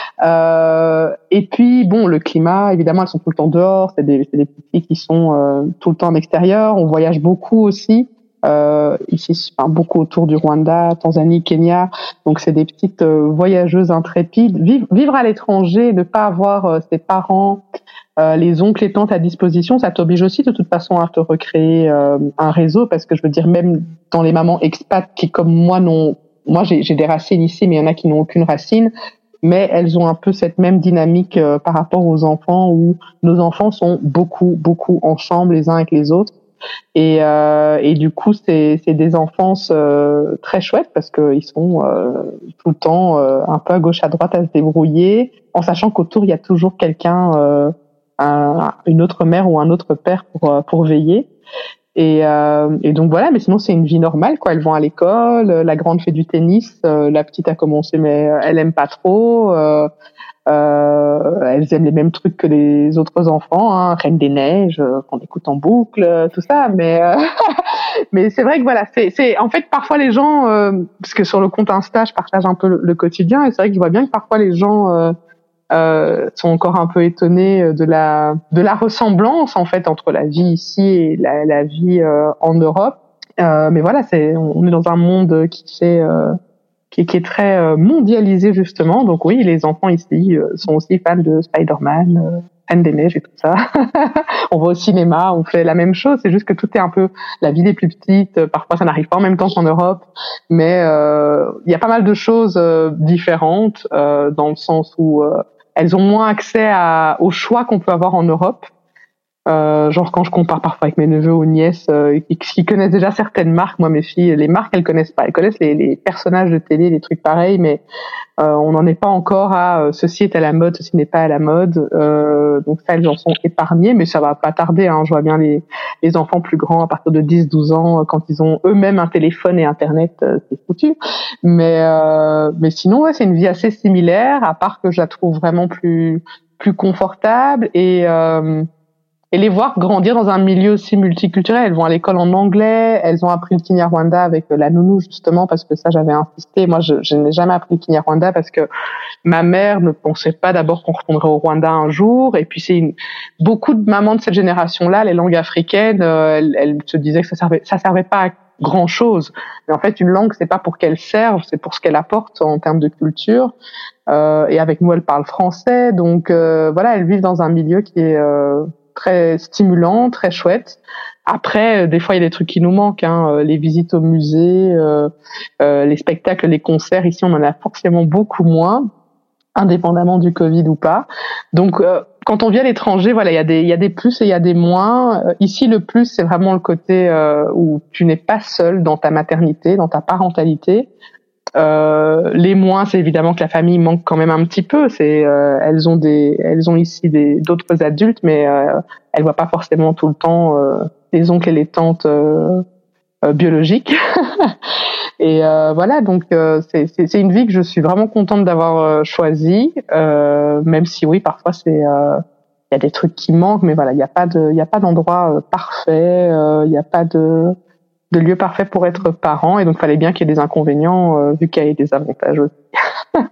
Et puis bon, le climat, évidemment, elles sont tout le temps dehors. C'est des petites filles qui sont tout le temps en extérieur. On voyage beaucoup aussi. Ici, beaucoup autour du Rwanda, Tanzanie, Kenya. Donc c'est des petites voyageuses intrépides. Vivre à l'étranger, ne pas avoir ses parents, les oncles et tantes à disposition, ça t'oblige aussi de toute façon à te recréer un réseau, parce que je veux dire, même dans les mamans expats qui comme moi j'ai des racines ici, mais il y en a qui n'ont aucune racine, mais elles ont un peu cette même dynamique par rapport aux enfants, où nos enfants sont beaucoup ensemble les uns avec les autres. Et du coup c'est des enfances très chouettes parce que ils sont tout le temps un peu à gauche à droite à se débrouiller, en sachant qu'autour il y a toujours quelqu'un, une autre mère ou un autre père pour veiller. Et donc voilà, mais sinon c'est une vie normale, quoi. Elles vont à l'école, la grande fait du tennis, la petite a commencé mais elle aime pas trop. Elles aiment les mêmes trucs que les autres enfants, hein, Reine des Neiges, qu'on écoute en boucle, tout ça. Mais mais c'est vrai que voilà, c'est en fait parfois les gens, parce que sur le compte Insta, je partage un peu le quotidien, et c'est vrai que je vois bien que parfois les gens sont encore un peu étonnés de la ressemblance en fait entre la vie ici et la vie en Europe. Mais voilà, on est dans un monde qui est très mondialisé justement. Donc oui, les enfants ici sont aussi fans de Spider-Man, Reine des Neiges et tout ça. On va au cinéma, on fait la même chose. C'est juste que tout est un peu, la ville est plus petite. Parfois, ça n'arrive pas en même temps qu'en Europe. Mais il y a pas mal de choses différentes dans le sens où elles ont moins accès au choix qu'on peut avoir en Europe. Genre quand je compare parfois avec mes neveux ou nièces qui connaissent déjà certaines marques, moi mes filles, les marques elles connaissent pas, elles connaissent les personnages de télé, les trucs pareils, mais on n'en est pas encore à ceci est à la mode, ceci n'est pas à la mode. Donc ça elles en sont épargnées, mais ça va pas tarder. Hein. Je vois bien les enfants plus grands à partir de 10-12 ans quand ils ont eux-mêmes un téléphone et internet, c'est foutu. Mais sinon ouais, c'est une vie assez similaire, à part que je la trouve vraiment plus confortable et les voir grandir dans un milieu aussi multiculturel. Elles vont à l'école en anglais, elles ont appris le Kinyarwanda avec la nounou justement parce que ça j'avais insisté. Moi je n'ai jamais appris le Kinyarwanda parce que ma mère ne pensait pas d'abord qu'on retournerait au Rwanda un jour, et puis beaucoup de mamans de cette génération-là, les langues africaines, elles se disaient que ça servait pas à grand chose. Mais en fait une langue c'est pas pour qu'elle serve, c'est pour ce qu'elle apporte en termes de culture. Et avec nous elles parlent français, donc voilà, elles vivent dans un milieu qui est très stimulant, très chouette. Après, des fois, il y a des trucs qui nous manquent, hein. Les visites au musée, les spectacles, les concerts. Ici, on en a forcément beaucoup moins, indépendamment du Covid ou pas. Donc, quand on vit à l'étranger, voilà, il y a des plus et il y a des moins. Ici, le plus, c'est vraiment le côté où tu n'es pas seul dans ta maternité, dans ta parentalité. Les moins, c'est évidemment que la famille manque quand même un petit peu. Elles ont ici d'autres adultes, mais elles voient pas forcément tout le temps les oncles et les tantes biologiques. Et voilà, donc c'est une vie que je suis vraiment contente d'avoir choisie, même si oui, parfois il y a des trucs qui manquent, mais voilà, il y a pas d'endroit parfait, il y a pas de lieu parfait pour être parent, et donc il fallait bien qu'il y ait des inconvénients vu qu'il y a des avantages aussi.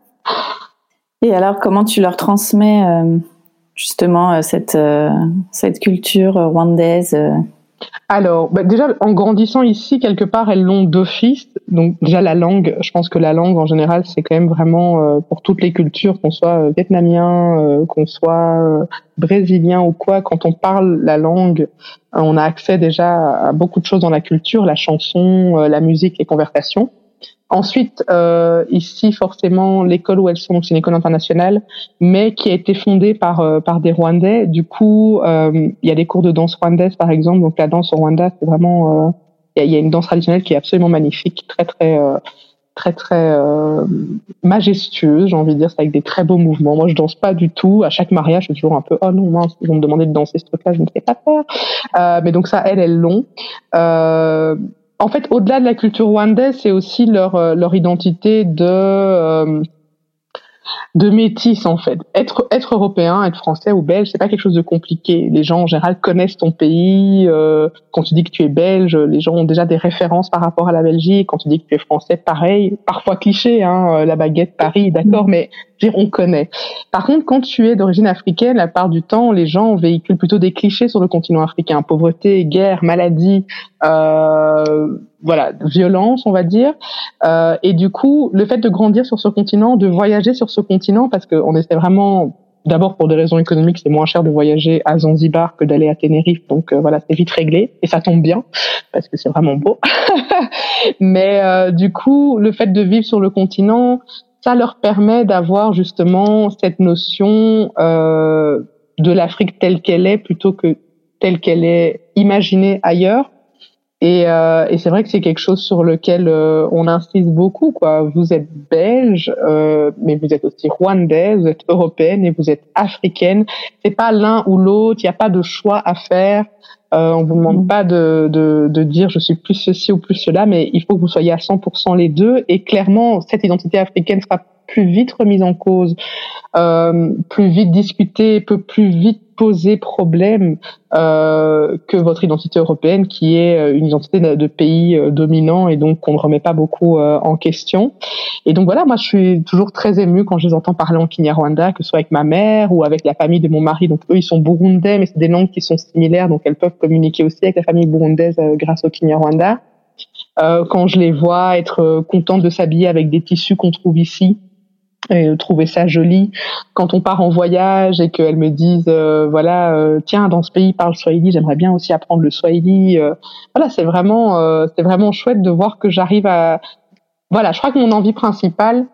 Et alors, comment tu leur transmets justement cette culture rwandaise Alors, déjà, en grandissant ici, quelque part, elles l'ont d'office. Donc déjà, la langue, je pense que la langue, en général, c'est quand même vraiment pour toutes les cultures, qu'on soit vietnamien, qu'on soit brésilien ou quoi, quand on parle la langue, on a accès déjà à beaucoup de choses dans la culture, la chanson, la musique, les conversations. Ensuite, ici, forcément, l'école où elles sont, c'est une école internationale, mais qui a été fondée par des Rwandais. Du coup, il y a des cours de danse rwandaise, par exemple. Donc, la danse au Rwanda, c'est vraiment, il y a une danse traditionnelle qui est absolument magnifique, très majestueuse, j'ai envie de dire, c'est avec des très beaux mouvements. Moi, je danse pas du tout. À chaque mariage, je suis toujours un peu, oh non, mince, ils vont me demander de danser ce truc-là, je ne sais pas faire. Mais donc ça, elles l'ont. En fait, au-delà de la culture rwandaise, c'est aussi leur identité de métis, en fait. Être européen, être français ou belge, c'est pas quelque chose de compliqué. Les gens, en général, connaissent ton pays. Quand tu dis que tu es belge, les gens ont déjà des références par rapport à la Belgique. Quand tu dis que tu es français, pareil. Parfois cliché, la baguette, Paris, d'accord, mais je veux dire, on connaît. Par contre, quand tu es d'origine africaine, la part du temps, les gens véhiculent plutôt des clichés sur le continent africain. Pauvreté, guerre, maladie, voilà, violence, on va dire. Et du coup, le fait de grandir sur ce continent, de voyager sur ce continent, parce qu'on essaie vraiment, d'abord pour des raisons économiques, c'est moins cher de voyager à Zanzibar que d'aller à Tenerife, donc voilà, c'est vite réglé, et ça tombe bien, parce que c'est vraiment beau. Mais du coup, le fait de vivre sur le continent, ça leur permet d'avoir justement cette notion de l'Afrique telle qu'elle est, plutôt que telle qu'elle est imaginée ailleurs. Et c'est vrai que c'est quelque chose sur lequel on insiste beaucoup, quoi. Vous êtes belge, mais vous êtes aussi rwandaise, vous êtes européenne et vous êtes africaine. C'est pas l'un ou l'autre. Il n'y a pas de choix à faire. On vous demande pas de dire je suis plus ceci ou plus cela, mais il faut que vous soyez à 100% les deux. Et clairement, cette identité africaine sera plus vite remise en cause, plus vite discutée, peut plus vite poser problème que votre identité européenne, qui est une identité de pays dominant et donc qu'on ne remet pas beaucoup en question. Et donc voilà, moi je suis toujours très émue quand je les entends parler en Kinyarwanda, que ce soit avec ma mère ou avec la famille de mon mari. Donc eux, ils sont burundais, mais c'est des langues qui sont similaires, donc elles peuvent communiquer aussi avec la famille burundaise grâce au Kinyarwanda. Quand je les vois être contentes de s'habiller avec des tissus qu'on trouve ici, et trouver ça joli. Quand on part en voyage et qu'elles me disent tiens, dans ce pays parle swahili, j'aimerais bien aussi apprendre le swahili. Voilà, c'est vraiment chouette de voir que j'arrive à, voilà, je crois que mon envie principale,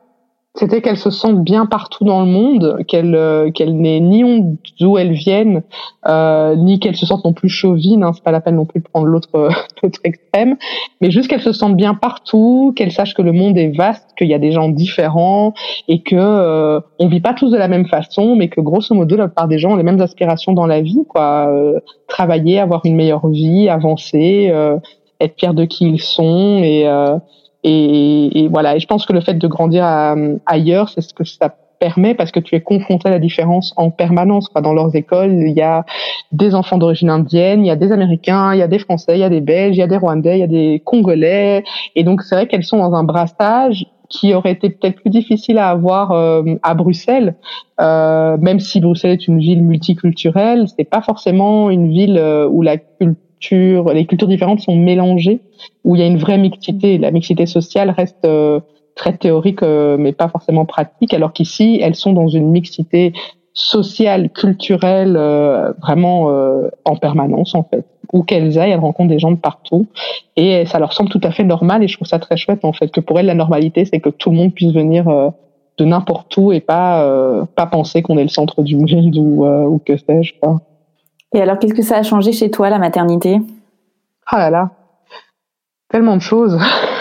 c'était qu'elles se sentent bien partout dans le monde, qu'elles n'aient ni honte d'où elles viennent, ni qu'elles se sentent non plus chauvines, hein, c'est pas la peine non plus de prendre l'autre extrême, mais juste qu'elles se sentent bien partout, qu'elles sachent que le monde est vaste, qu'il y a des gens différents et que on vit pas tous de la même façon, mais que grosso modo la plupart des gens ont les mêmes aspirations dans la vie, quoi. Travailler, avoir une meilleure vie, avancer, être fiers de qui ils sont et voilà. Et je pense que le fait de grandir ailleurs, c'est ce que ça permet parce que tu es confronté à la différence en permanence, quoi. Dans leurs écoles, il y a des enfants d'origine indienne, il y a des Américains, il y a des Français, il y a des Belges, il y a des Rwandais, il y a des Congolais. Et donc, c'est vrai qu'elles sont dans un brassage qui aurait été peut-être plus difficile à avoir à Bruxelles, même si Bruxelles est une ville multiculturelle, c'est pas forcément une ville où les cultures différentes sont mélangées, où il y a une vraie mixité. La mixité sociale reste très théorique, mais pas forcément pratique, alors qu'ici, elles sont dans une mixité sociale, culturelle, vraiment en permanence, en fait. Où qu'elles aillent, elles rencontrent des gens de partout, et ça leur semble tout à fait normal, et je trouve ça très chouette, en fait, que pour elles, la normalité, c'est que tout le monde puisse venir de n'importe où, et pas penser qu'on est le centre du monde, ou que sais-je, quoi. Et alors, qu'est-ce que ça a changé chez toi, la maternité? Ah là là, tellement de choses.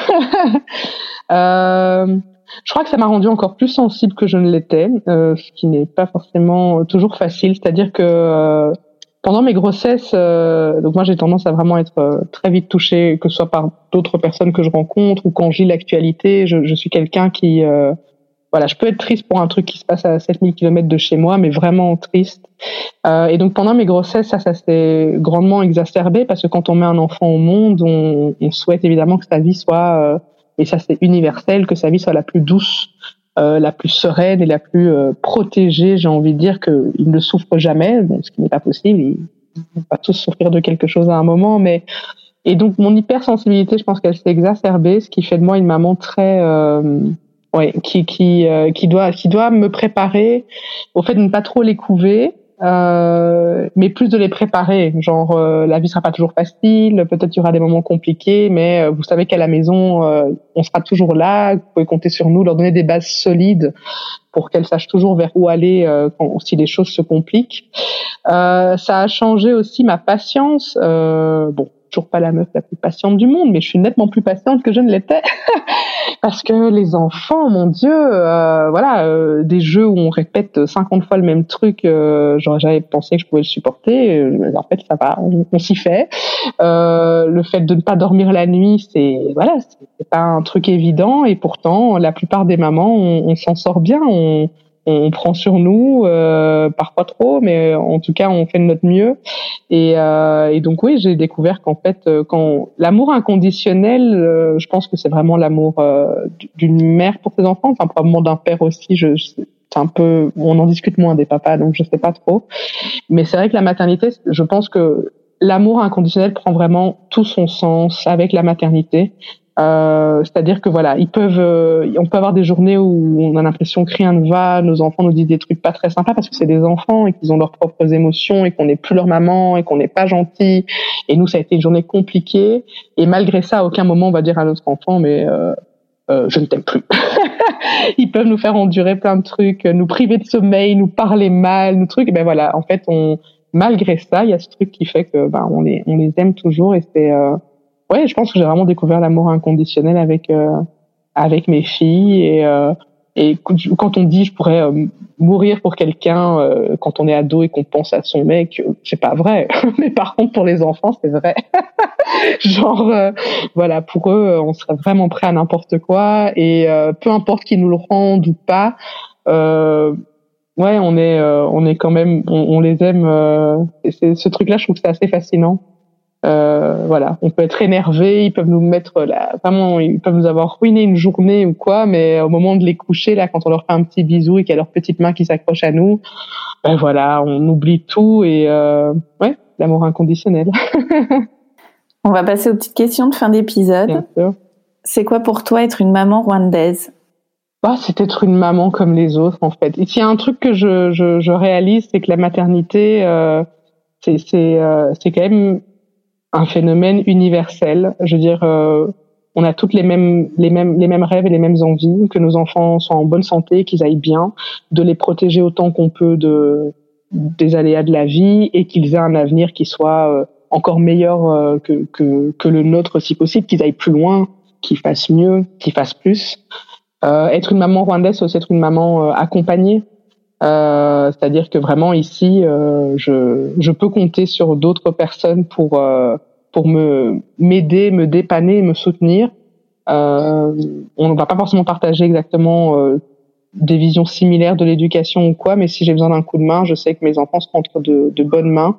Je crois que ça m'a rendue encore plus sensible que je ne l'étais, ce qui n'est pas forcément toujours facile. C'est-à-dire que pendant mes grossesses, donc moi j'ai tendance à vraiment être très vite touchée, que ce soit par d'autres personnes que je rencontre ou quand je lis l'actualité. Je suis quelqu'un qui... voilà, je peux être triste pour un truc qui se passe à 7000 km de chez moi, mais vraiment triste. Et donc pendant mes grossesses, ça s'est grandement exacerbé parce que quand on met un enfant au monde, on souhaite évidemment que sa vie soit, et ça c'est universel, que sa vie soit la plus douce, la plus sereine et la plus protégée. J'ai envie de dire qu'il ne souffre jamais, bon, ce qui n'est pas possible. On va tous souffrir de quelque chose à un moment, mais et donc mon hypersensibilité, je pense qu'elle s'est exacerbée, ce qui fait de moi une maman très ouais, qui doit me préparer au fait de ne pas trop les couver, mais plus de les préparer. Genre, la vie sera pas toujours facile, peut-être il y aura des moments compliqués, mais vous savez qu'à la maison, on sera toujours là. Vous pouvez compter sur nous, leur donner des bases solides pour qu'elles sachent toujours vers où aller si les choses se compliquent. Ça a changé aussi ma patience. Bon, toujours pas la meuf la plus patiente du monde, mais je suis nettement plus patiente que je ne l'étais. Parce que les enfants, mon Dieu, voilà, des jeux où on répète 50 fois le même truc, j'avais pensé que je pouvais le supporter. En fait, ça va, on s'y fait. Le fait de ne pas dormir la nuit, c'est pas un truc évident, et pourtant, la plupart des mamans, on s'en sort bien. On prend sur nous, parfois trop, mais en tout cas, on fait de notre mieux. Et donc oui, j'ai découvert qu'en fait, quand l'amour inconditionnel, je pense que c'est vraiment l'amour d'une mère pour ses enfants, enfin probablement d'un père aussi. C'est un peu, on en discute moins des papas, donc je sais pas trop. Mais c'est vrai que la maternité, je pense que l'amour inconditionnel prend vraiment tout son sens avec la maternité. C'est-à-dire que voilà, on peut avoir des journées où on a l'impression que rien ne va, nos enfants nous disent des trucs pas très sympas parce que c'est des enfants et qu'ils ont leurs propres émotions et qu'on n'est plus leur maman et qu'on n'est pas gentil. Et nous, ça a été une journée compliquée. Et malgré ça, à aucun moment on va dire à notre enfant, mais je ne t'aime plus. Ils peuvent nous faire endurer plein de trucs, nous priver de sommeil, nous parler mal, nous trucs. Et ben voilà, en fait, malgré ça, il y a ce truc qui fait que on les aime toujours, et c'est ouais, je pense que j'ai vraiment découvert l'amour inconditionnel avec mes filles, et quand on dit je pourrais mourir pour quelqu'un quand on est ado et qu'on pense à son mec, c'est pas vrai. Mais par contre pour les enfants, c'est vrai. Genre voilà, pour eux, on serait vraiment prêt à n'importe quoi, et peu importe qu'ils nous le rendent ou pas. Ouais, on est quand même, on les aime. Et ce truc-là, je trouve que c'est assez fascinant. Voilà, on peut être énervé, ils peuvent nous mettre là, vraiment, ils peuvent nous avoir ruiné une journée ou quoi, mais au moment de les coucher là, quand on leur fait un petit bisou et qu'il y a leurs petites mains qui s'accrochent à nous, ben voilà, on oublie tout, et ouais, l'amour inconditionnel. On va passer aux petites questions de fin d'épisode. Bien sûr. C'est quoi pour toi être une maman rwandaise? C'est être une maman comme les autres, en fait. Et s'il y a un truc que je réalise, c'est que la maternité, c'est quand même un phénomène universel. Je veux dire, on a toutes les mêmes rêves et les mêmes envies, que nos enfants soient en bonne santé, qu'ils aillent bien, de les protéger autant qu'on peut des aléas de la vie et qu'ils aient un avenir qui soit encore meilleur que le nôtre si possible, qu'ils aillent plus loin, qu'ils fassent mieux, qu'ils fassent plus. Être une maman rwandaise, c'est aussi être une maman accompagnée. C'est-à-dire que vraiment ici, je peux compter sur d'autres personnes pour m'aider, me dépanner, me soutenir. On ne va pas forcément partager exactement des visions similaires de l'éducation ou quoi, mais si j'ai besoin d'un coup de main, je sais que mes enfants seront entre de bonnes mains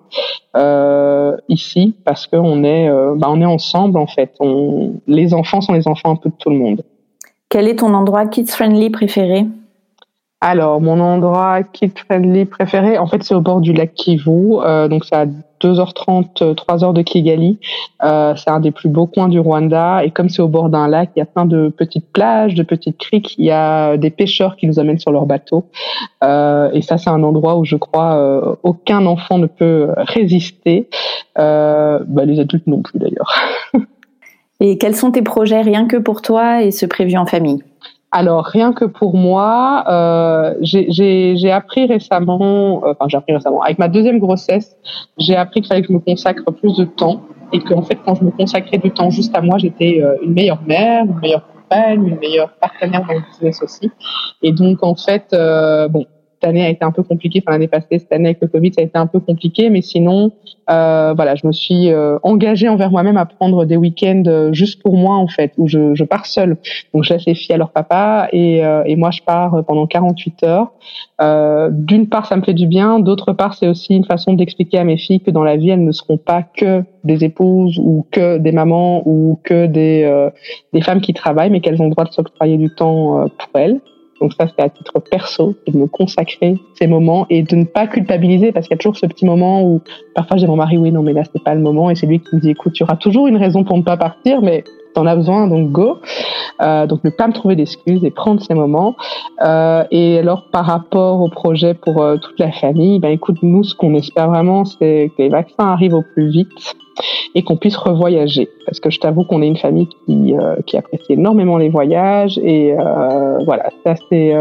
ici, parce que on est ensemble en fait. Les enfants sont les enfants un peu de tout le monde. Quel est ton endroit kids-friendly préféré ? Alors, mon endroit kids-friendly préféré, en fait, c'est au bord du lac Kivu. Donc, c'est à 2h30, 3h de Kigali. C'est un des plus beaux coins du Rwanda. Et comme c'est au bord d'un lac, il y a plein de petites plages, de petites criques. Il y a des pêcheurs qui nous amènent sur leur bateau. Et ça, c'est un endroit où je crois aucun enfant ne peut résister. Les adultes non plus, d'ailleurs. Et quels sont tes projets rien que pour toi et ceux prévus en famille ? Alors, rien que pour moi, j'ai appris récemment, avec ma deuxième grossesse, j'ai appris qu'il fallait que je me consacre plus de temps et qu'en fait, quand je me consacrais du temps juste à moi, j'étais une meilleure mère, une meilleure compagne, une meilleure partenaire dans le business aussi. Et donc, en fait, cette année a été un peu compliquée, l'année passée, cette année avec le Covid, ça a été un peu compliqué, mais sinon, je me suis engagée envers moi-même à prendre des week-ends juste pour moi, en fait, où je pars seule. Donc, je laisse les filles à leur papa et moi, je pars pendant 48 heures. D'une part, ça me fait du bien. D'autre part, c'est aussi une façon d'expliquer à mes filles que dans la vie, elles ne seront pas que des épouses ou que des mamans ou que des femmes qui travaillent, mais qu'elles ont le droit de s'octroyer du temps pour elles. Donc ça, c'est à titre perso, de me consacrer ces moments et de ne pas culpabiliser, parce qu'il y a toujours ce petit moment où parfois je dis à mon mari, oui, non, mais là, c'est pas le moment. Et c'est lui qui me dit, écoute, tu auras toujours une raison pour ne pas partir, mais t'en as besoin, donc go. Donc ne pas me trouver d'excuses et prendre ces moments. Et alors, par rapport au projet pour toute la famille, écoute, nous, ce qu'on espère vraiment, c'est que les vaccins arrivent au plus vite et qu'on puisse revoyager. Parce que je t'avoue qu'on est une famille qui apprécie énormément les voyages et ça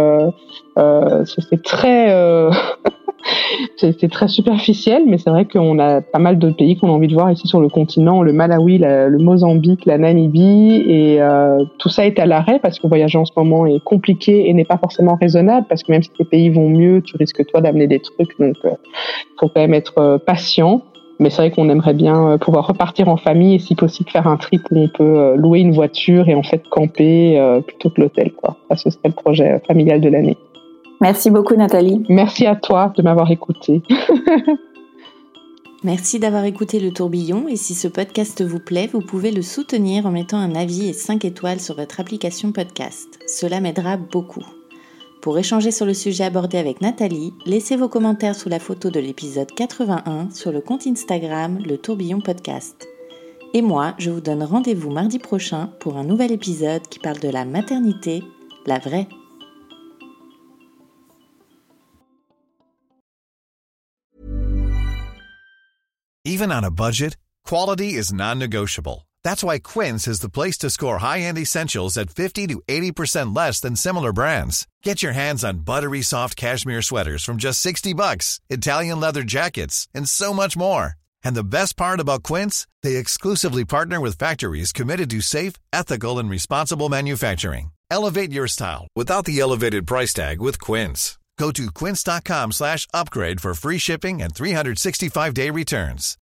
c'est très c'est très superficiel, mais c'est vrai qu'on a pas mal de pays qu'on a envie de voir ici sur le continent, le Malawi, le Mozambique, la Namibie, et tout ça est à l'arrêt parce que voyager en ce moment est compliqué et n'est pas forcément raisonnable, parce que même si les pays vont mieux, tu risques toi d'amener des trucs, donc faut quand même être patient. Mais c'est vrai qu'on aimerait bien pouvoir repartir en famille et si possible faire un trip où on peut louer une voiture et en fait camper plutôt que l'hôtel, quoi. Ça, ce serait le projet familial de l'année. Merci beaucoup, Nathalie. Merci à toi de m'avoir écoutée. Merci d'avoir écouté Le Tourbillon, et si ce podcast vous plaît, vous pouvez le soutenir en mettant un avis et 5 étoiles sur votre application podcast. Cela m'aidera beaucoup. Pour échanger sur le sujet abordé avec Nathalie, laissez vos commentaires sous la photo de l'épisode 81 sur le compte Instagram Le Tourbillon Podcast. Et moi, je vous donne rendez-vous mardi prochain pour un nouvel épisode qui parle de la maternité, la vraie. Even on a budget, quality is non-negotiable. That's why Quince is the place to score high-end essentials at 50 to 80% less than similar brands. Get your hands on buttery soft cashmere sweaters from just $60, Italian leather jackets, and so much more. And the best part about Quince, they exclusively partner with factories committed to safe, ethical, and responsible manufacturing. Elevate your style without the elevated price tag with Quince. Go to quince.com/upgrade for free shipping and 365-day returns.